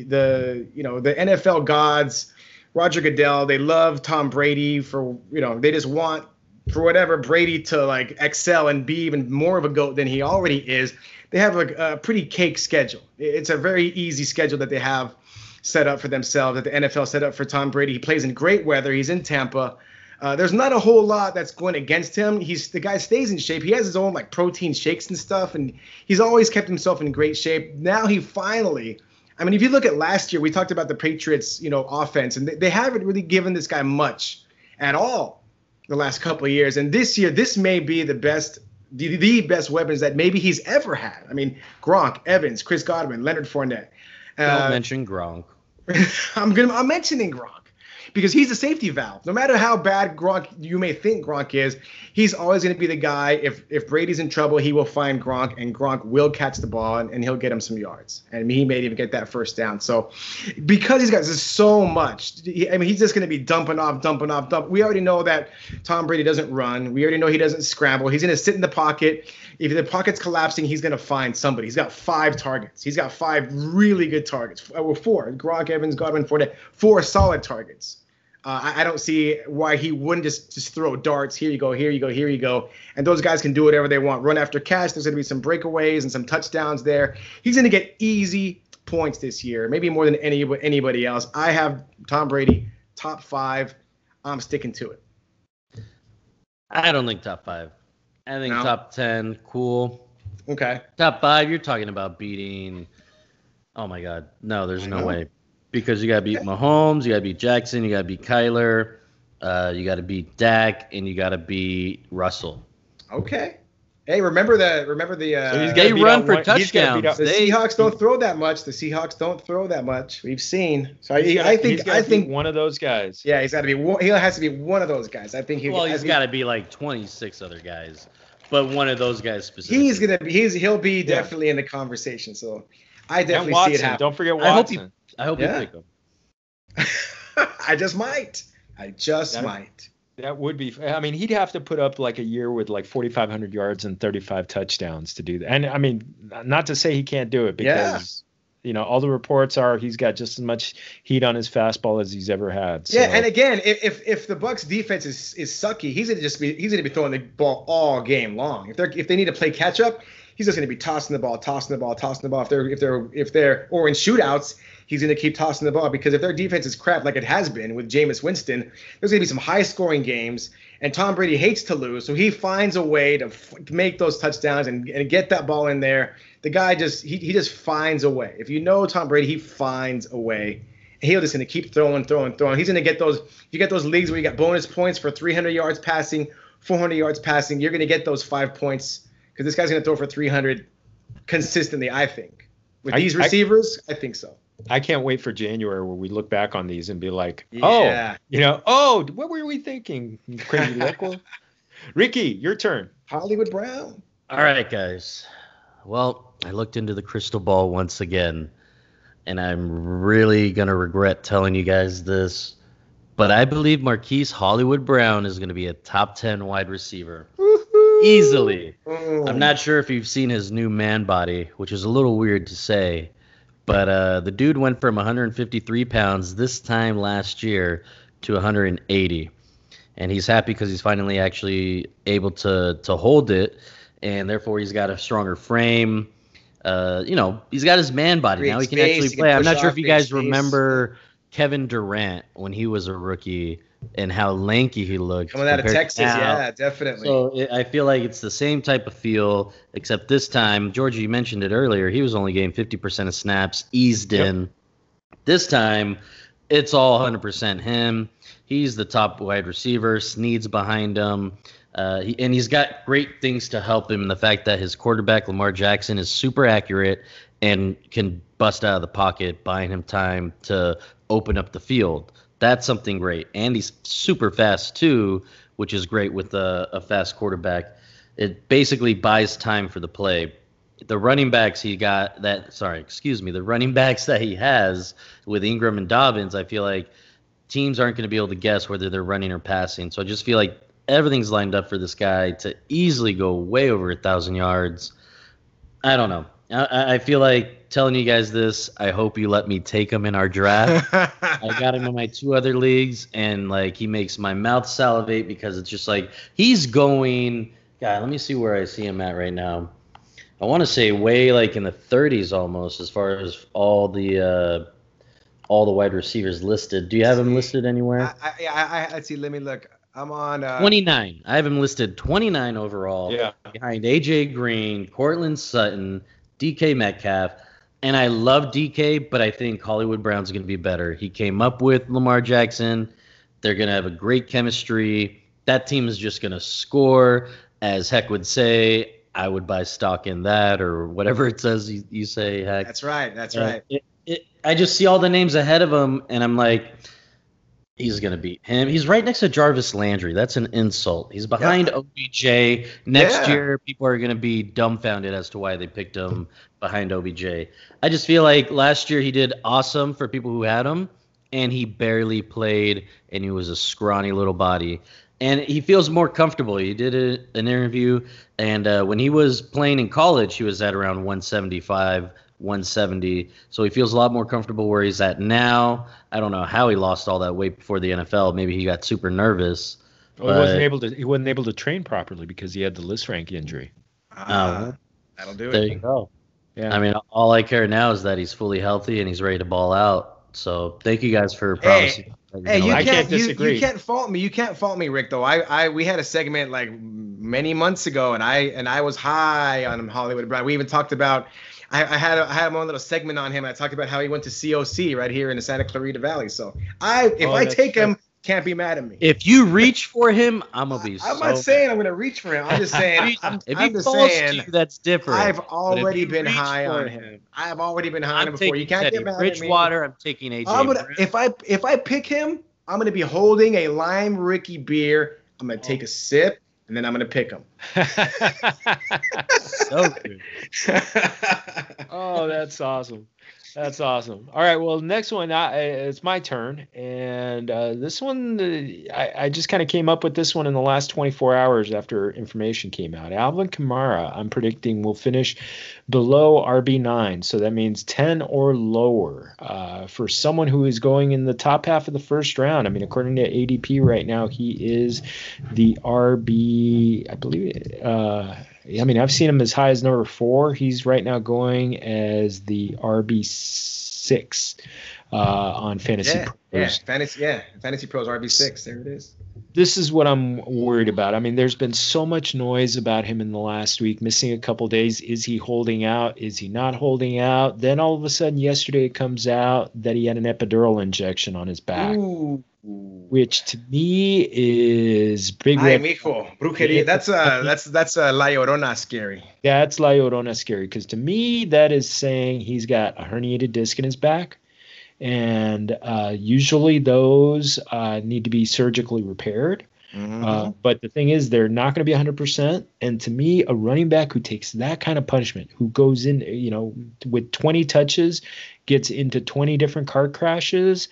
NFL gods, Roger Goodell, they love Tom Brady for they just want for whatever Brady to like excel and be even more of a GOAT than he already is. They have a pretty cake schedule. It's a very easy schedule that they have set up for themselves, that the NFL set up for Tom Brady. He plays in great weather. He's in Tampa. There's not a whole lot that's going against him. The guy stays in shape. He has his own like protein shakes and stuff, and he's always kept himself in great shape. Now he finally, if you look at last year, we talked about the Patriots, offense, and they haven't really given this guy much at all the last couple of years. And this year, this may be the best weapons that maybe he's ever had. Gronk, Evans, Chris Godwin, Leonard Fournette. Don't mention Gronk. I'm mentioning Gronk because he's a safety valve. No matter how bad Gronk you may think Gronk is, he's always going to be the guy. If Brady's in trouble, he will find Gronk, and Gronk will catch the ball and he'll get him some yards. And he may even get that first down. So because he's got so much, he's just going to be dumping off. We already know that Tom Brady doesn't run. We already know he doesn't scramble. He's going to sit in the pocket. If the pocket's collapsing, he's going to find somebody. He's got 5 targets. He's got 5 really good targets. 4. Gronk, Evans, Godwin, Fournette. 4 solid targets. I don't see why he wouldn't just throw darts. Here you go, here you go, here you go. And those guys can do whatever they want. Run after catch. There's going to be some breakaways and some touchdowns there. He's going to get easy points this year, maybe more than anybody else. I have Tom Brady top 5. I'm sticking to it. I don't think top 5. I think top 10, cool. Okay. Top 5, you're talking about beating. Oh my God, no, there's no way, because you got to beat Mahomes, you got to beat Jackson, you got to beat Kyler, you got to beat Dak, and you got to beat Russell. Okay. Hey, remember the. So they run for touchdowns. The Seahawks don't throw that much. We've seen. So I think one of those guys. Yeah, he's got to be. He has to be one of those guys. I think he's got to be like 26 other guys, but one of those guys specifically. He'll be definitely in the conversation. So I definitely see it happen. Don't forget Watson. I hope you pick him. I just might. That would be. He'd have to put up like a year with like 4,500 yards and 35 touchdowns to do that. And not to say he can't do it, because all the reports are he's got just as much heat on his fastball as he's ever had. So. Yeah, and again, if the Bucs defense is sucky, he's gonna be throwing the ball all game long. If they need to play catch up, he's just gonna be tossing the ball. If they're or in shootouts, he's going to keep tossing the ball, because if their defense is crap like it has been with Jameis Winston, there's going to be some high-scoring games, and Tom Brady hates to lose, so he finds a way to make those touchdowns and get that ball in there. The guy he just finds a way. If you know Tom Brady, he finds a way. He's just going to keep throwing. He's going to get those. You get those leagues where you got bonus points for 300 yards passing, 400 yards passing. You're going to get those 5 points, because this guy's going to throw for 300 consistently, I think. With these receivers, I think so. I can't wait for January where we look back on these and be like, what were we thinking? Crazy local. Ricky, your turn. Hollywood Brown. All right, guys. Well, I looked into the crystal ball once again, and I'm really going to regret telling you guys this, but I believe Marquise Hollywood Brown is going to be a top 10 wide receiver. Woo-hoo! Easily. I'm not sure if you've seen his new man body, which is a little weird to say, But the dude went from 153 pounds this time last year to 180. And he's happy because he's finally actually able to hold it. And therefore, he's got a stronger frame. He's got his man body. Now he can actually play. I'm not sure if you guys remember Kevin Durant when he was a rookie and how lanky he looked. Coming out of Texas, yeah, definitely. So I feel like it's the same type of feel, except this time, Georgie, you mentioned it earlier, he was only getting 50% of snaps, eased in. This time, it's all 100% him. He's the top wide receiver, Snead's behind him. And he's got great things to help him. The fact that his quarterback, Lamar Jackson, is super accurate and can bust out of the pocket, buying him time to open up the field. That's something great. And he's super fast, too, which is great with a fast quarterback. It basically buys time for the play. The running backs the running backs that he has with Ingram and Dobbins, I feel like teams aren't going to be able to guess whether they're running or passing. So I just feel like everything's lined up for this guy to easily go way over 1,000 yards. I don't know. I feel like telling you guys this. I hope you let me take him in our draft. I got him in my 2 other leagues, and he makes my mouth salivate because it's just he's going. God, let me see where I see him at right now. I want to say way in the 30s almost, as far as all the wide receivers listed. Do you have him listed anywhere? I see. Let me look. I'm on 29. I have him listed 29 overall. Yeah. Behind AJ Green, Cortland Sutton, DK Metcalf. And I love DK, but I think Hollywood Brown's going to be better. He came up with Lamar Jackson. They're going to have a great chemistry. That team is just going to score. As Heck would say, I would buy stock in that, or whatever it says you say, Heck. That's right. That's right. I just see all the names ahead of him, and I'm like, he's going to beat him. He's right next to Jarvis Landry. That's an insult. He's behind OBJ. Next year, people are going to be dumbfounded as to why they picked him behind OBJ. I just feel like last year he did awesome for people who had him, and he barely played, and he was a scrawny little body. And he feels more comfortable. He did an interview, and when he was playing in college, he was at around 175, 170. So he feels a lot more comfortable where he's at now. I don't know how he lost all that weight before the NFL. Maybe he got super nervous. Well, he wasn't able to train properly because he had the Lisfranc injury. That'll do it. There you go. Yeah. I mean, all I care now is that he's fully healthy and he's ready to ball out. So thank you guys for promising. Hey, I can't disagree. You can't fault me. You can't fault me, Rick. Though we had a segment many months ago, and I was high on Hollywood Brown. We even talked about. I had my own little segment on him. I talked about how he went to COC right here in the Santa Clarita Valley. So if I take him, can't be mad at me. If you reach for him, I'm gonna be. I'm not saying I'm gonna reach for him. I'm just saying. If he falls to you, that's different. I've already been high on him. I've already been high on him before. You can't get mad at me. Bridgewater. I'm taking AJ. If I pick him, I'm gonna be holding a Lime Ricky beer. I'm gonna take a sip, and then I'm gonna pick him. So good. Oh, that's awesome. That's awesome. All right, well, next one, it's my turn, and this one, I just kind of came up with this one in the last 24 hours after information came out. Alvin Kamara, I'm predicting, will finish below RB9, so that means 10 or lower for someone who is going in the top half of the first round. I mean, according to ADP right now, he is the RB, I believe. I mean, I've seen him as high as number 4. He's right now going as the RB6 on Fantasy Pros. Fantasy Pros RB6. There it is. This is what I'm worried about. I mean, there's been so much noise about him in the last week, missing a couple days. Is he holding out? Is he not holding out? Then all of a sudden, yesterday it comes out that he had an epidural injection on his back. Ooh. Which to me is big. Ay, mijo, brujeria. That's La Llorona scary. That's La Llorona scary because to me that is saying he's got a herniated disc in his back, and usually those need to be surgically repaired. Mm-hmm. But the thing is, they're not going to be 100%. And to me, a running back who takes that kind of punishment, who goes in, with 20 touches, gets into 20 different car crashes.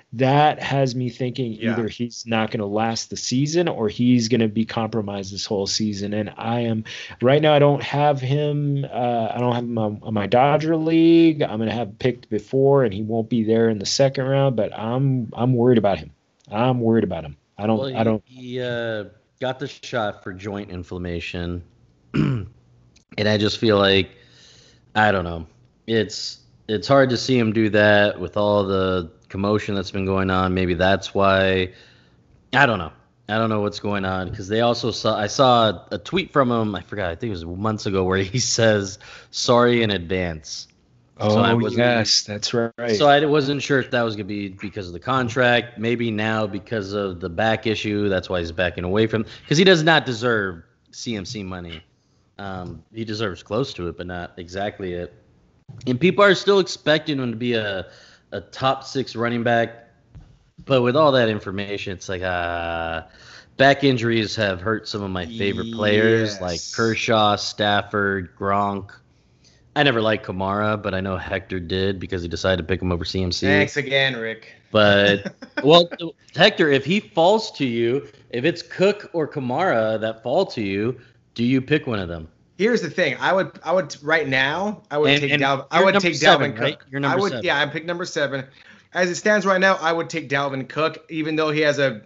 that has me thinking Yeah. either he's not going to last the season or he's going to be compromised this whole season. And I am right now. I don't have him. I don't have him on my Dodger league. I'm going to have picked before, and he won't be there in the second round. But I'm worried about him. I'm worried about him. I don't. He got the shot for joint inflammation, and I just feel like I don't know. It's hard to see him do that with all the commotion that's been going on. Maybe that's why. I don't know. I don't know what's going on because they also I saw a tweet from him. I forgot. I think it was months ago where he says sorry in advance. Oh, yes, that's right. So I wasn't sure if that was going to be because of the contract. Maybe now because of the back issue. That's why he's backing away from. Because he does not deserve CMC money. He deserves close to it, but not exactly it. And people are still expecting him to be a top 6 running back. But with all that information, it's like back injuries have hurt some of my favorite players like Kershaw, Stafford, Gronk. I never liked Kamara, but I know Hector did because he decided to pick him over CMC. Thanks again, Rick. But, well, Hector, if he falls to you, if it's Cook or Kamara that fall to you, do you pick one of them? Here's the thing. I would right now. I would take Dalvin. I would take seven, Dalvin Cook. Right? You're number 7. Yeah, I picked number 7. As it stands right now, I would take Dalvin Cook, even though he has a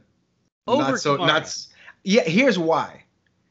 Yeah, here's why.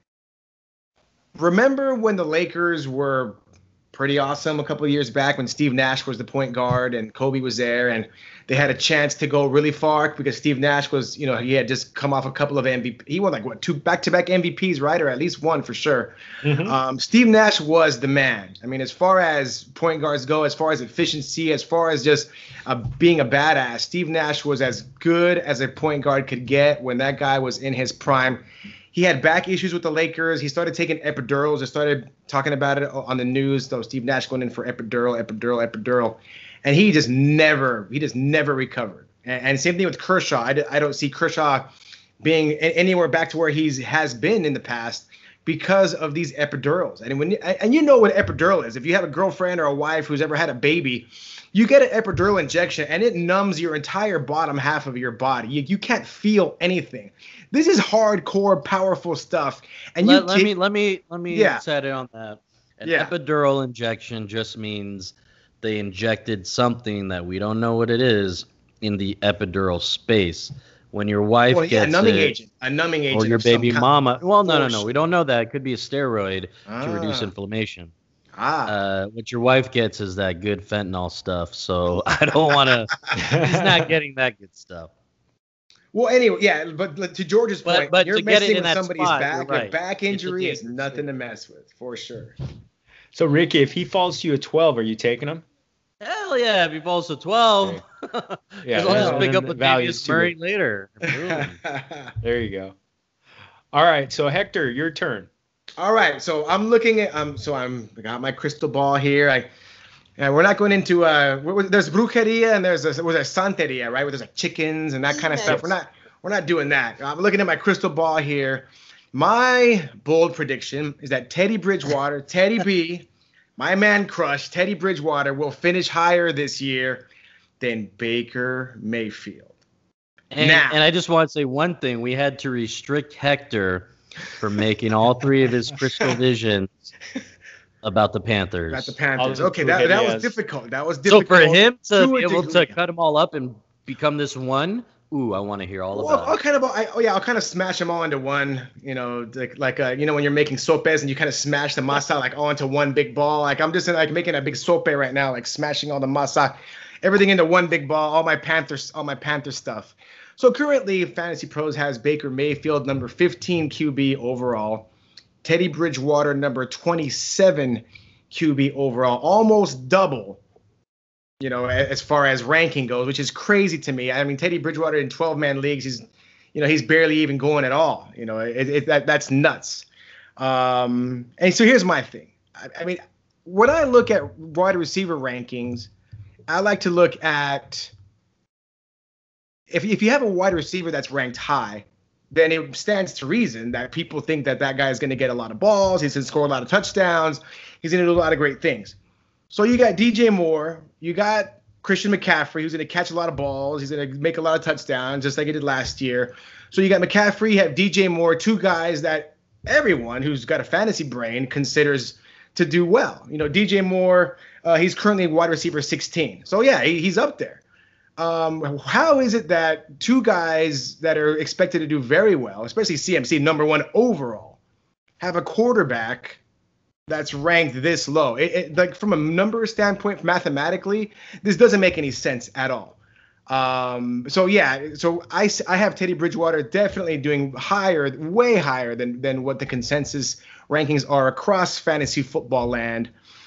Remember when the Lakers were pretty awesome a couple of years back when Steve Nash was the point guard and Kobe was there and they had a chance to go really far because Steve Nash was, he had just come off a couple of MVP. He won like 2 back-to-back MVPs, right? Or at least one for sure. Mm-hmm. Steve Nash was the man. I mean, as far as point guards go, as far as efficiency, as far as just being a badass, Steve Nash was as good as a point guard could get when that guy was in his prime. He had back issues with the Lakers. He started taking epidurals. I started talking about it on the news. Though Steve Nash going in for epidural, and he just never recovered. And same thing with Kershaw. I don't see Kershaw being anywhere back to where he has been in the past because of these epidurals. And you know what epidural is. If you have a girlfriend or a wife who's ever had a baby, you get an epidural injection and it numbs your entire bottom half of your body. You can't feel anything. This is hardcore, powerful stuff. And let me set it on that. An Yeah. epidural injection just means they injected something that we don't know what it is in the epidural space. When your wife gets a numbing agent, or your baby mama. Well, no. We don't know that. It could be a steroid to reduce Ah. inflammation. What your wife gets is that good fentanyl stuff. So I don't want to. He's not getting that good stuff. Well, anyway, yeah, but to George's point, but you're to get it messing in with that somebody's spot, back. you're right. A back injury It's a is nothing to mess with, for sure. So, Ricky, if he falls to you at 12, are you taking him? Hell yeah! If he falls to 12, Yeah, I'll just and pick then up with values Latavius too. Murray later. Boom. There you go. All right, so Hector, your turn. All right, so I'm looking at I got my crystal ball here. We're not going into there's brujeria and there's santeria, right? Where there's like chickens and that kind of stuff. We're not doing that. I'm looking at my crystal ball here. My bold prediction is that Teddy Bridgewater, Teddy B, my man crush, Teddy Bridgewater will finish higher this year than Baker Mayfield. And I just want to say one thing: we had to restrict Hector from making all 3 of his crystal visions about the Panthers. About the Panthers. All Okay, the that Brujerías. was difficult. So for him to be a able to degree. cut them all up and become this one, I want to hear all about it. I'll kind of smash them all into one. Like when you're making sopes and you kind of smash the masa like all into one big ball. Like I'm just like making a big sope right now, like smashing all the masa, everything into one big ball. All my Panther stuff. So currently, Fantasy Pros has Baker Mayfield number 15 QB overall, Teddy Bridgewater number 27 QB overall, almost double. As far as ranking goes, which is crazy to me. I mean, Teddy Bridgewater in 12-man leagues, he's barely even going at all. That's nuts. And so here's my thing. I mean, when I look at wide receiver rankings, I like to look at if you have a wide receiver that's ranked high, then it stands to reason that people think that guy is going to get a lot of balls. He's going to score a lot of touchdowns. He's going to do a lot of great things. So you got DJ Moore, you got Christian McCaffrey, who's going to catch a lot of balls. He's going to make a lot of touchdowns, just like he did last year. So you got McCaffrey, you have DJ Moore, two guys that everyone who's got a fantasy brain considers to do well. DJ Moore, he's currently wide receiver 16. So, yeah, he's up there. How is it that two guys that are expected to do very well, especially CMC, number one overall, have a quarterback that's ranked this low? Like from a number standpoint, mathematically, this doesn't make any sense at all. So I have Teddy Bridgewater definitely doing way higher than what the consensus rankings are across fantasy football land.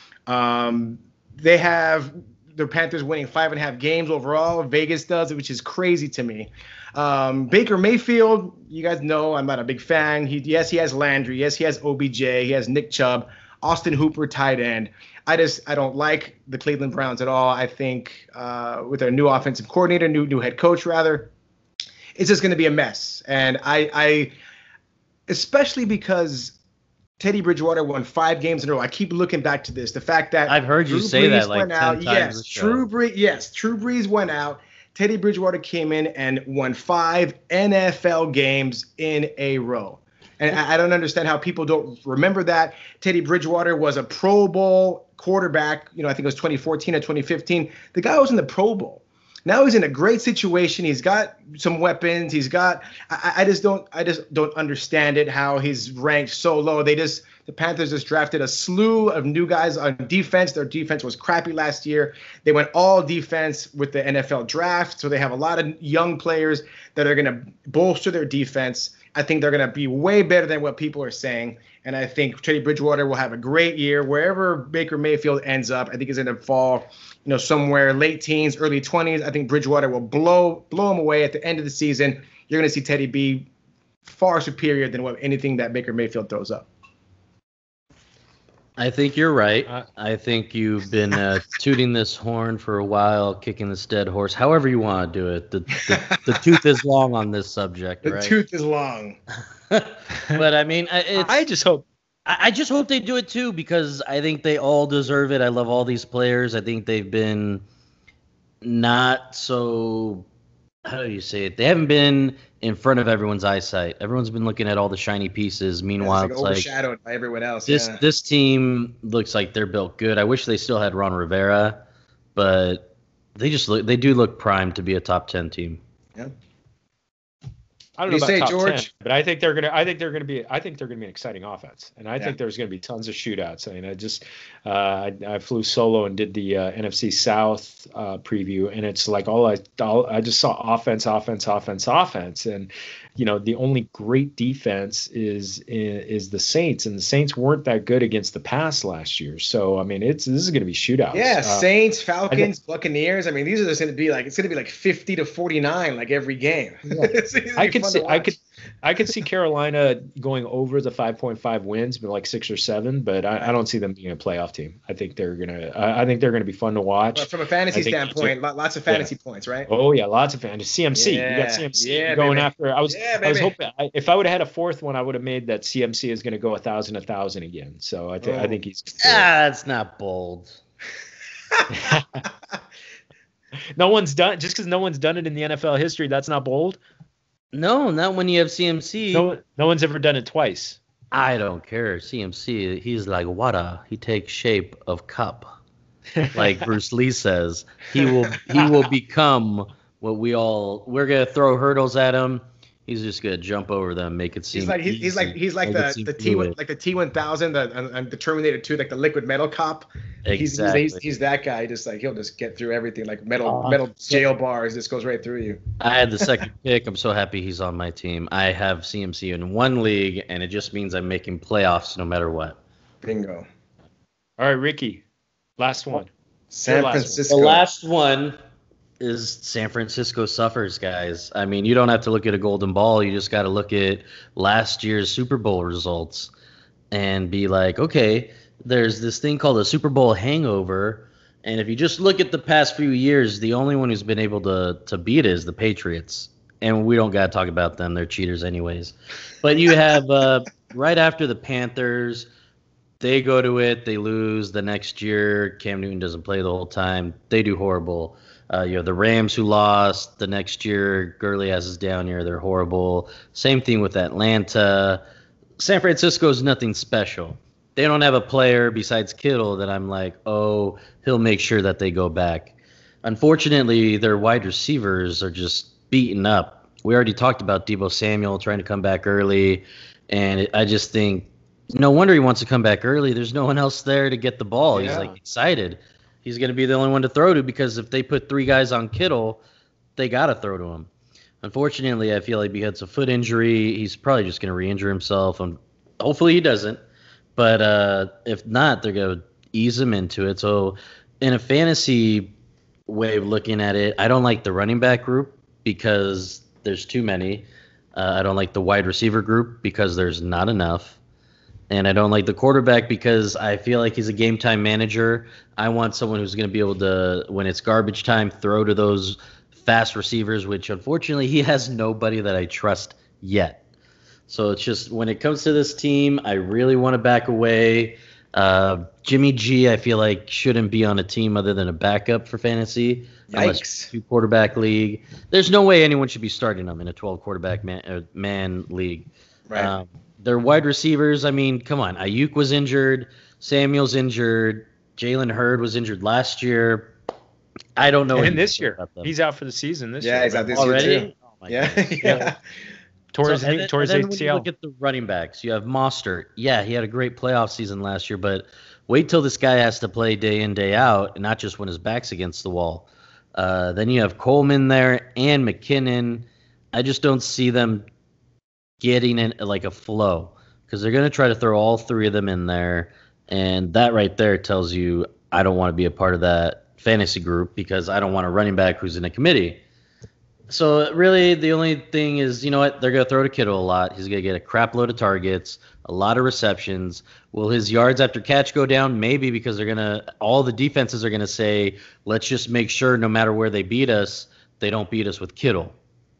They have the Panthers winning 5.5 games overall. Vegas does, which is crazy to me. Baker Mayfield, you guys know I'm not a big fan. He has Landry. Yes, he has OBJ. He has Nick Chubb. Austin Hooper, tight end. I don't like the Cleveland Browns at all. I think with their new offensive coordinator, new head coach rather, it's just going to be a mess. And I especially because Teddy Bridgewater won 5 games in a row. I keep looking back to this. The fact that I've heard you say that like 10 times. Drew Brees went out. Teddy Bridgewater came in and won 5 NFL games in a row. And I don't understand how people don't remember that. Teddy Bridgewater was a Pro Bowl quarterback. I think it was 2014 or 2015. The guy was in the Pro Bowl. Now he's in a great situation. He's got some weapons. I just don't understand it, how he's ranked so low. The Panthers just drafted a slew of new guys on defense. Their defense was crappy last year. They went all defense with the NFL draft. So they have a lot of young players that are going to bolster their defense. I think they're going to be way better than what people are saying. And I think Teddy Bridgewater will have a great year. Wherever Baker Mayfield ends up, I think he's going to fall, somewhere late teens, early 20s. I think Bridgewater will blow him away at the end of the season. You're going to see Teddy be far superior than anything that Baker Mayfield throws up. I think you're right. I think you've been tooting this horn for a while, kicking this dead horse, however you want to do it. The tooth is long on this subject, right? The tooth is long. But I mean, I just hope they do it too, because I think they all deserve it. I love all these players. I think they've been not so, how do you say it? They haven't been in front of everyone's eyesight. Everyone's been looking at all the shiny pieces. Meanwhile, it's overshadowed by everyone else. This team looks like they're built good. I wish they still had Ron Rivera, but they do look primed to be a top 10 team. Yeah. I don't know about top George? 10, but I think they're gonna be an exciting offense, and I think there's gonna be tons of shootouts. I mean, I flew solo and did the NFC South preview, and it's like I just saw offense, and the only great defense is the Saints, and the Saints weren't that good against the pass last year. So I mean, this is gonna be shootouts. Yeah, Saints, Falcons, Buccaneers. I mean, these are just gonna be like 50-49 like every game. Yeah. I could see Carolina going over the 5.5 wins, but like 6 or 7. But I don't see them being a playoff team. I think they're gonna be fun to watch. But from a fantasy standpoint, lots of fantasy points, right? Oh yeah, lots of fantasy. CMC, you got CMC going after. I was hoping if I would have had a fourth one, I would have made that CMC is going to go 1,000 again. So I think he's. That's not bold. No one's done just because no one's done it in the NFL history. That's not bold. No, not when you have CMC. No one's ever done it twice. I don't care. CMC, he's like water. He takes shape of cup. Like Bruce Lee says. He will become what we're gonna throw hurdles at him. He's just gonna jump over them, make it seem. He's like the T-1000, and the Terminator 2, like the liquid metal cop. Exactly. He's that guy. He'll just get through everything, like metal jail bars. Just goes right through you. I had the second pick. I'm so happy he's on my team. I have CMC in one league, and it just means I'm making playoffs no matter what. Bingo. All right, Ricky, last one. San Francisco. The last one is San Francisco suffers, guys. I mean, you don't have to look at a golden ball. You just got to look at last year's Super Bowl results and be like, okay, there's this thing called a Super Bowl hangover. And if you just look at the past few years, the only one who's been able to beat it is the Patriots. And we don't got to talk about them. They're cheaters anyways. But you have right after the Panthers, they go to it. They lose. The next year, Cam Newton doesn't play the whole time. They do horrible. The Rams who lost the next year. Gurley has his down year. They're horrible. Same thing with Atlanta. San Francisco is nothing special. They don't have a player besides Kittle that I'm like, oh, he'll make sure that they go back. Unfortunately, their wide receivers are just beaten up. We already talked about Deebo Samuel trying to come back early, and I just think no wonder he wants to come back early. There's no one else there to get the ball. Yeah. He's like excited. He's going to be the only one to throw to because if they put 3 guys on Kittle, they got to throw to him. Unfortunately, I feel like he has a foot injury. He's probably just going to re-injure himself, and hopefully he doesn't. But if not, they're going to ease him into it. So in a fantasy way of looking at it, I don't like the running back group because there's too many. I don't like the wide receiver group because there's not enough. And I don't like the quarterback because I feel like he's a game time manager. I want someone who's going to be able to, when it's garbage time, throw to those fast receivers, which unfortunately he has nobody that I trust yet. So it's just when it comes to this team, I really want to back away. Jimmy G, I feel like shouldn't be on a team other than a backup for fantasy. Yikes. 2-quarterback league. There's no way anyone should be starting them in a 12-quarterback man league. Right. Their wide receivers, I mean, come on. Ayuk was injured. Samuel's injured. Jalen Hurd was injured last year. I don't know. And this year. He's out for the season this year. Yeah, he's out this already? year, too. Oh, my Yeah. Towards then ACL. when you look at the running backs, you have Mostert. Yeah, he had a great playoff season last year, but wait till this guy has to play day in, day out, and not just when his back's against the wall. Then you have Coleman there and McKinnon. I just don't see them getting in like a flow because they're going to try to throw all 3 of them in there, and that right there tells you I don't want to be a part of that fantasy group because I don't want a running back who's in a committee. So really the only thing is, you know what, they're going to throw to Kittle a lot. He's going to get a crap load of targets, a lot of receptions. Will his yards after catch go down? Maybe, because all the defenses are going to say, let's just make sure no matter where they beat us, they don't beat us with Kittle.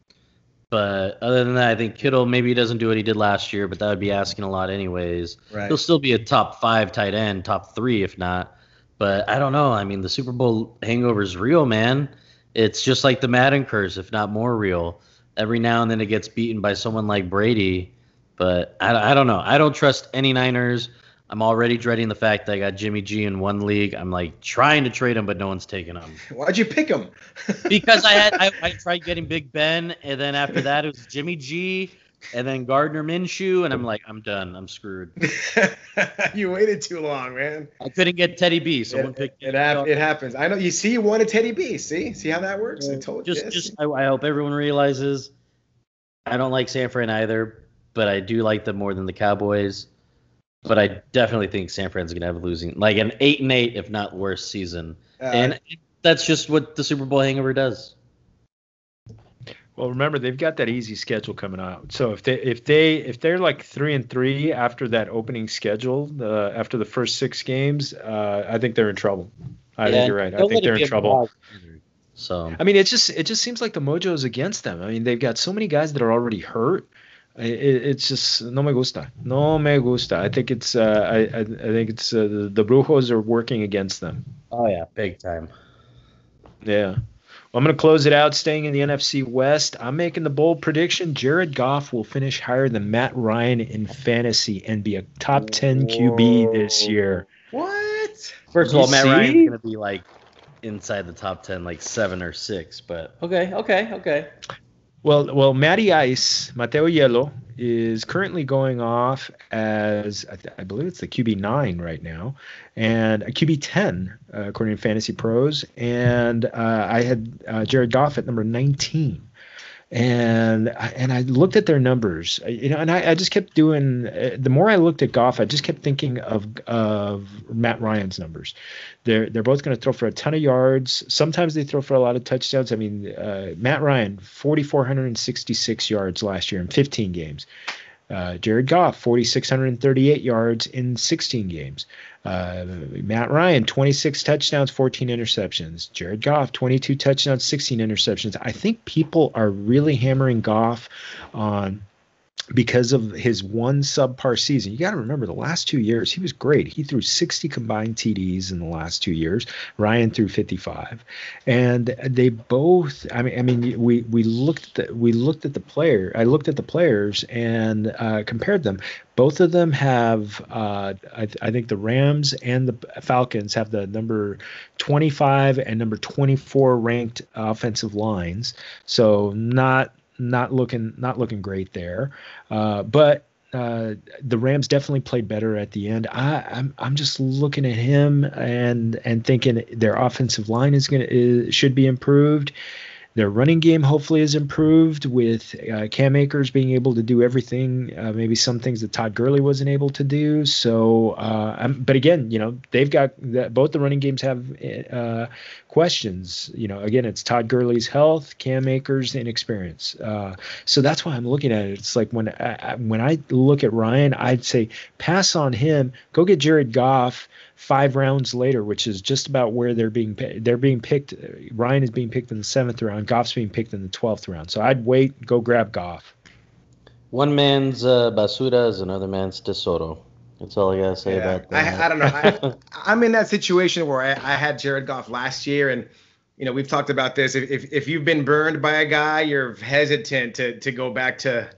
But other than that, I think Kittle maybe doesn't do what he did last year, but that would be asking a lot anyways. Right. He'll still be a top 5 tight end, top 3 if not. But I don't know. I mean, the Super Bowl hangover is real, man. It's just like the Madden curse, if not more real. Every now and then it gets beaten by someone like Brady. But I don't know. I don't trust any Niners. I'm already dreading the fact that I got Jimmy G in one league. I'm like trying to trade him, but no one's taking him. Why'd you pick him? Because I tried getting Big Ben, and then after that it was Jimmy G, and then Gardner Minshew, and I'm like, I'm done. I'm screwed. You waited too long, man. I couldn't get Teddy B. Someone picked it. It happens. I know. You see, you wanted Teddy B. See how that works? I told you. I hope everyone realizes I don't like San Fran either, but I do like them more than the Cowboys. But I definitely think San Fran's going to have a losing, like an 8-8, if not worse, season. And that's just what the Super Bowl hangover does. Well, remember they've got that easy schedule coming out. So if they're like 3-3 after that opening schedule, after the first 6 games, I think they're in trouble. I think you're right. I think they're in trouble. So I mean, it just seems like the mojo is against them. I mean, they've got so many guys that are already hurt. It's just no me gusta. I think it's I think it's the Brujos are working against them. Oh yeah, big time. Yeah. Well, I'm going to close it out. Staying in the NFC West, I'm making the bold prediction: Jared Goff will finish higher than Matt Ryan in fantasy and be a top 10 QB this year. What? First of all, Matt Ryan's going to be like inside the top 10, like 7 or 6. But okay. Well, Matty Ice, Mateo Hielo, is currently going off as, I believe it's the QB9 right now, and a QB10, according to Fantasy Pros. And I had Jared Goff at number 19. And I looked at their numbers, and I just kept doing. The more I looked at Goff, I just kept thinking of Matt Ryan's numbers. They're both going to throw for a ton of yards. Sometimes they throw for a lot of touchdowns. I mean, Matt Ryan 4,466 yards last year in 15 games. Jared Goff 4,638 yards in 16 games. Matt Ryan 26 touchdowns, 14 interceptions. Jared Goff 22 touchdowns, 16 interceptions. I think people are really hammering Goff on because of his one subpar season. You got to remember the last 2 years, he was great. He threw 60 combined TDs in the last 2 years. Ryan threw 55. And they both, we looked at the player. I looked at the players and compared them. Both of them have, I think the Rams and the Falcons have the number 25 and number 24 ranked offensive lines. So not looking great there, but the Rams definitely played better at the end. I'm just looking at him and thinking their offensive line should be improved. Their running game hopefully is improved with Cam Akers being able to do everything, maybe some things that Todd Gurley wasn't able to do. So, but again, they've got both the running games have questions. Again, it's Todd Gurley's health, Cam Akers' inexperience. So that's why I'm looking at it. It's like when I look at Ryan, I'd say pass on him, go get Jared Goff 5 rounds later, which is just about where they're being picked. Ryan is being picked in the 7th round. Goff's being picked in the 12th round. So I'd wait, go grab Goff. One man's basura is another man's tesoro. That's all I gotta say about that. I don't know. I'm in that situation where I had Jared Goff last year, and we've talked about this. If you've been burned by a guy, you're hesitant to go back to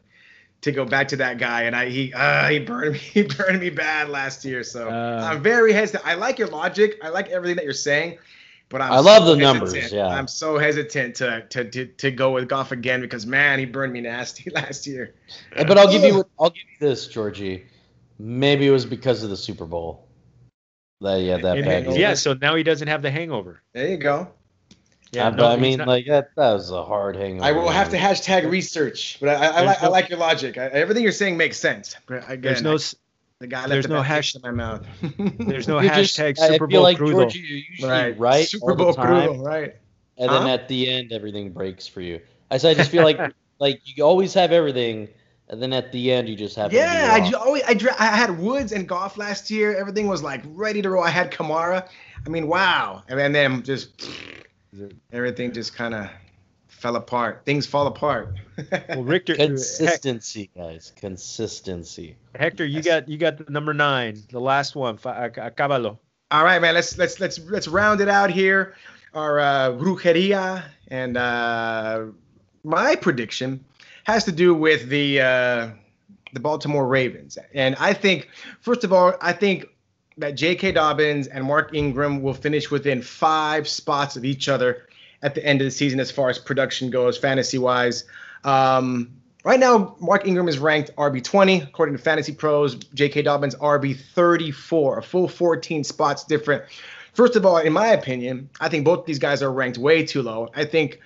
that guy, and he burned me bad last year. So I'm very hesitant. I like your logic. I like everything that you're saying, but I love the numbers. Yeah, I'm so hesitant to go with Goff again because man, he burned me nasty last year. But I'll give you this, Georgie. Maybe it was because of the Super Bowl. That bad. Yeah, so now he doesn't have the hangover. There you go. Yeah, but that was a hard hangover. I will have to hashtag research, but I like your logic. Everything you're saying makes sense. But again, the guy left the taste in my mouth. There's no hashtag Super Bowl crudo. You're usually right. Super Bowl crudo, right? And then at the end, everything breaks for you. I just feel like you always have everything, and then at the end, you just have. Yeah, I had Woods and Goff last year. Everything was like ready to roll. I had Kamara. I mean, wow. And then just. Everything just kind of fell apart. Things fall apart. Well, Richter, consistency, guys, consistency. Hector, you got the number 9, the last one. Acábalo. All right, man. Let's round it out here. Our brujeria and my prediction has to do with the Baltimore Ravens, and I think first of all, that J.K. Dobbins and Mark Ingram will finish within 5 spots of each other at the end of the season as far as production goes, fantasy-wise. Right now, Mark Ingram is ranked RB20, according to Fantasy Pros. J.K. Dobbins, RB34, a full 14 spots different. First of all, in my opinion, I think both these guys are ranked way too low. I think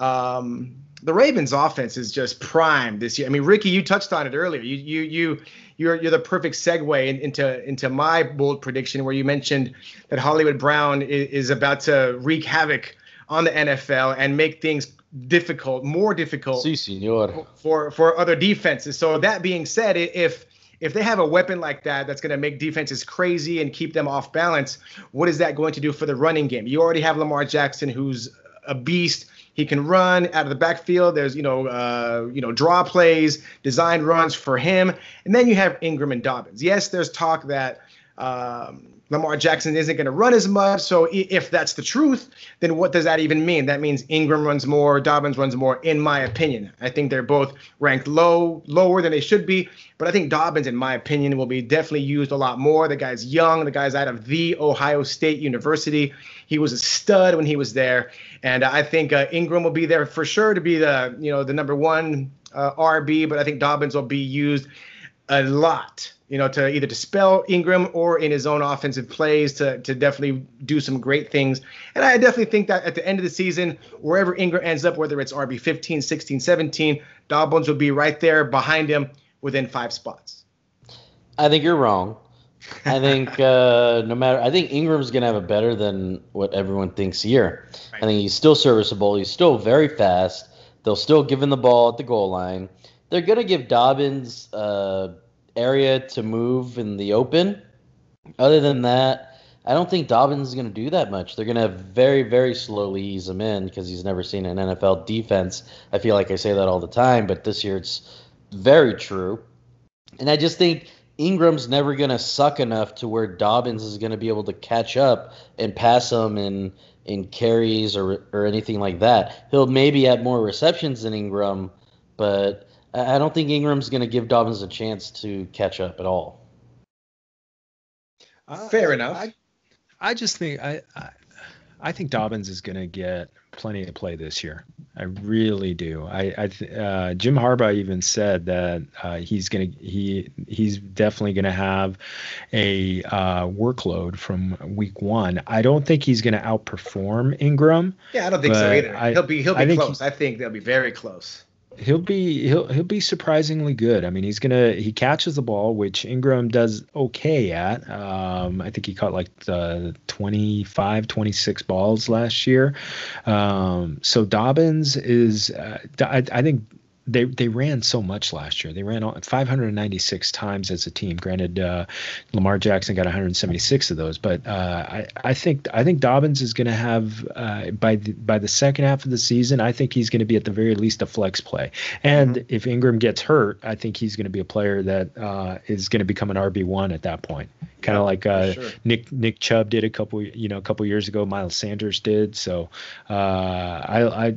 the Ravens' offense is just primed this year. I mean, Ricky, you touched on it earlier. You're the perfect segue into my bold prediction where you mentioned that Hollywood Brown is about to wreak havoc on the NFL and make things more difficult sí, señor. for other defenses. So that being said, if they have a weapon like that that's going to make defenses crazy and keep them off balance, what is that going to do for the running game? You already have Lamar Jackson, who's a beast. He can run out of the backfield. There's, draw plays, designed runs for him. And then you have Ingram and Dobbins. Yes, there's talk that Lamar Jackson isn't going to run as much. So if that's the truth, then what does that even mean? That means Ingram runs more, Dobbins runs more, in my opinion. I think they're both ranked lower than they should be. But I think Dobbins, in my opinion, will be definitely used a lot more. The guy's young. The guy's out of the Ohio State University. He was a stud when he was there. And I think Ingram will be there for sure to be the number 1 RB. But I think Dobbins will be used a lot, to either dispel Ingram or in his own offensive plays to definitely do some great things. And I definitely think that at the end of the season, wherever Ingram ends up, whether it's RB 15, 16, 17, Dobbins will be right there behind him within 5 spots. I think you're wrong. I think I think Ingram's going to have a better than what everyone thinks year. Right. I think he's still serviceable. He's still very fast. They'll still give him the ball at the goal line. They're going to give Dobbins area to move in the open. Other than that, I don't think Dobbins is going to do that much. They're going to very, very slowly ease him in because he's never seen an NFL defense. I feel like I say that all the time, but this year it's very true. And I just think Ingram's never going to suck enough to where Dobbins is going to be able to catch up and pass him in carries or anything like that. He'll maybe have more receptions than Ingram, but I don't think Ingram's going to give Dobbins a chance to catch up at all. Fair enough. I just think I think Dobbins is going to get plenty of play this year. I really do. Jim Harbaugh even said that he's definitely going to have a workload from week 1. I don't think he's going to outperform Ingram. Yeah, I don't think so either. He'll be close. I think they'll be very close. He'll be surprisingly good. I mean, he catches the ball, which Ingram does okay at. I think he caught like 25, 26 balls last year. So Dobbins is, I think they ran so much last year. They ran 596 times as a team. Granted, Lamar Jackson got 176 of those, but I think Dobbins is going to have by the second half of the season. I think he's going to be at the very least a flex play. And if Ingram gets hurt, I think he's going to be a player that is going to become an RB1 at that point. Kind of like sure. Nick Chubb did a couple years ago. Miles Sanders did. So I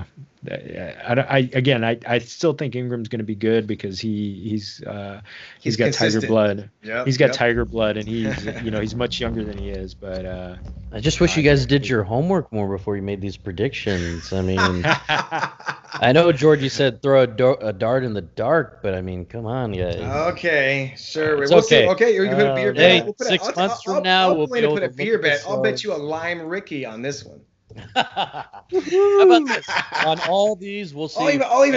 still think Ingram's going to be good because he's got consistent. Tiger blood. Yep, he's got Tiger blood, and he's much younger than he is. But I just wish you guys did your homework more before you made these predictions. I mean, I know George, you said throw a dart in the dark, but I mean, come on, guys. Okay, sure. It's okay. Okay, you're gonna put a beer bet. Hey, 6 months from now, we'll be able to put a beer bet. I'll bet you a lime Ricky on this one. How about this? On all these, we'll see.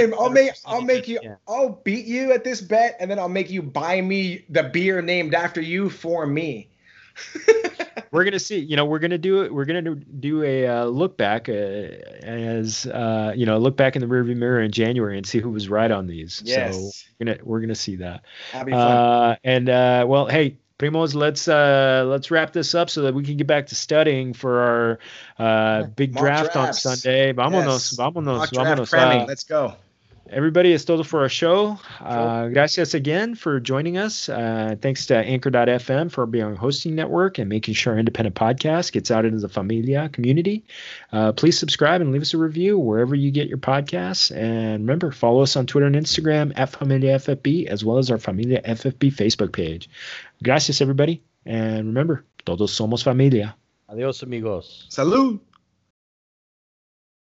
I'll beat you at this bet, and then I'll make you buy me the beer named after you for me. We're gonna see. We're gonna do it. We're gonna do a look back look back in the rearview mirror in January and see who was right on these. Yes. So we're gonna see that. That'll be fun. Well, hey, Primos, let's wrap this up so that we can get back to studying for our big draft drafts on Sunday. Vámonos. Let's go. Everybody, it's todo for our show. Gracias again for joining us. Thanks to Anchor.fm for being our hosting network and making sure our independent podcast gets out into the Familia community. Please subscribe and leave us a review wherever you get your podcasts. And remember, follow us on Twitter and Instagram at Familia FFB, as well as our Familia FFB Facebook page. Gracias, everybody. And remember, todos somos familia. Adios, amigos. Salud.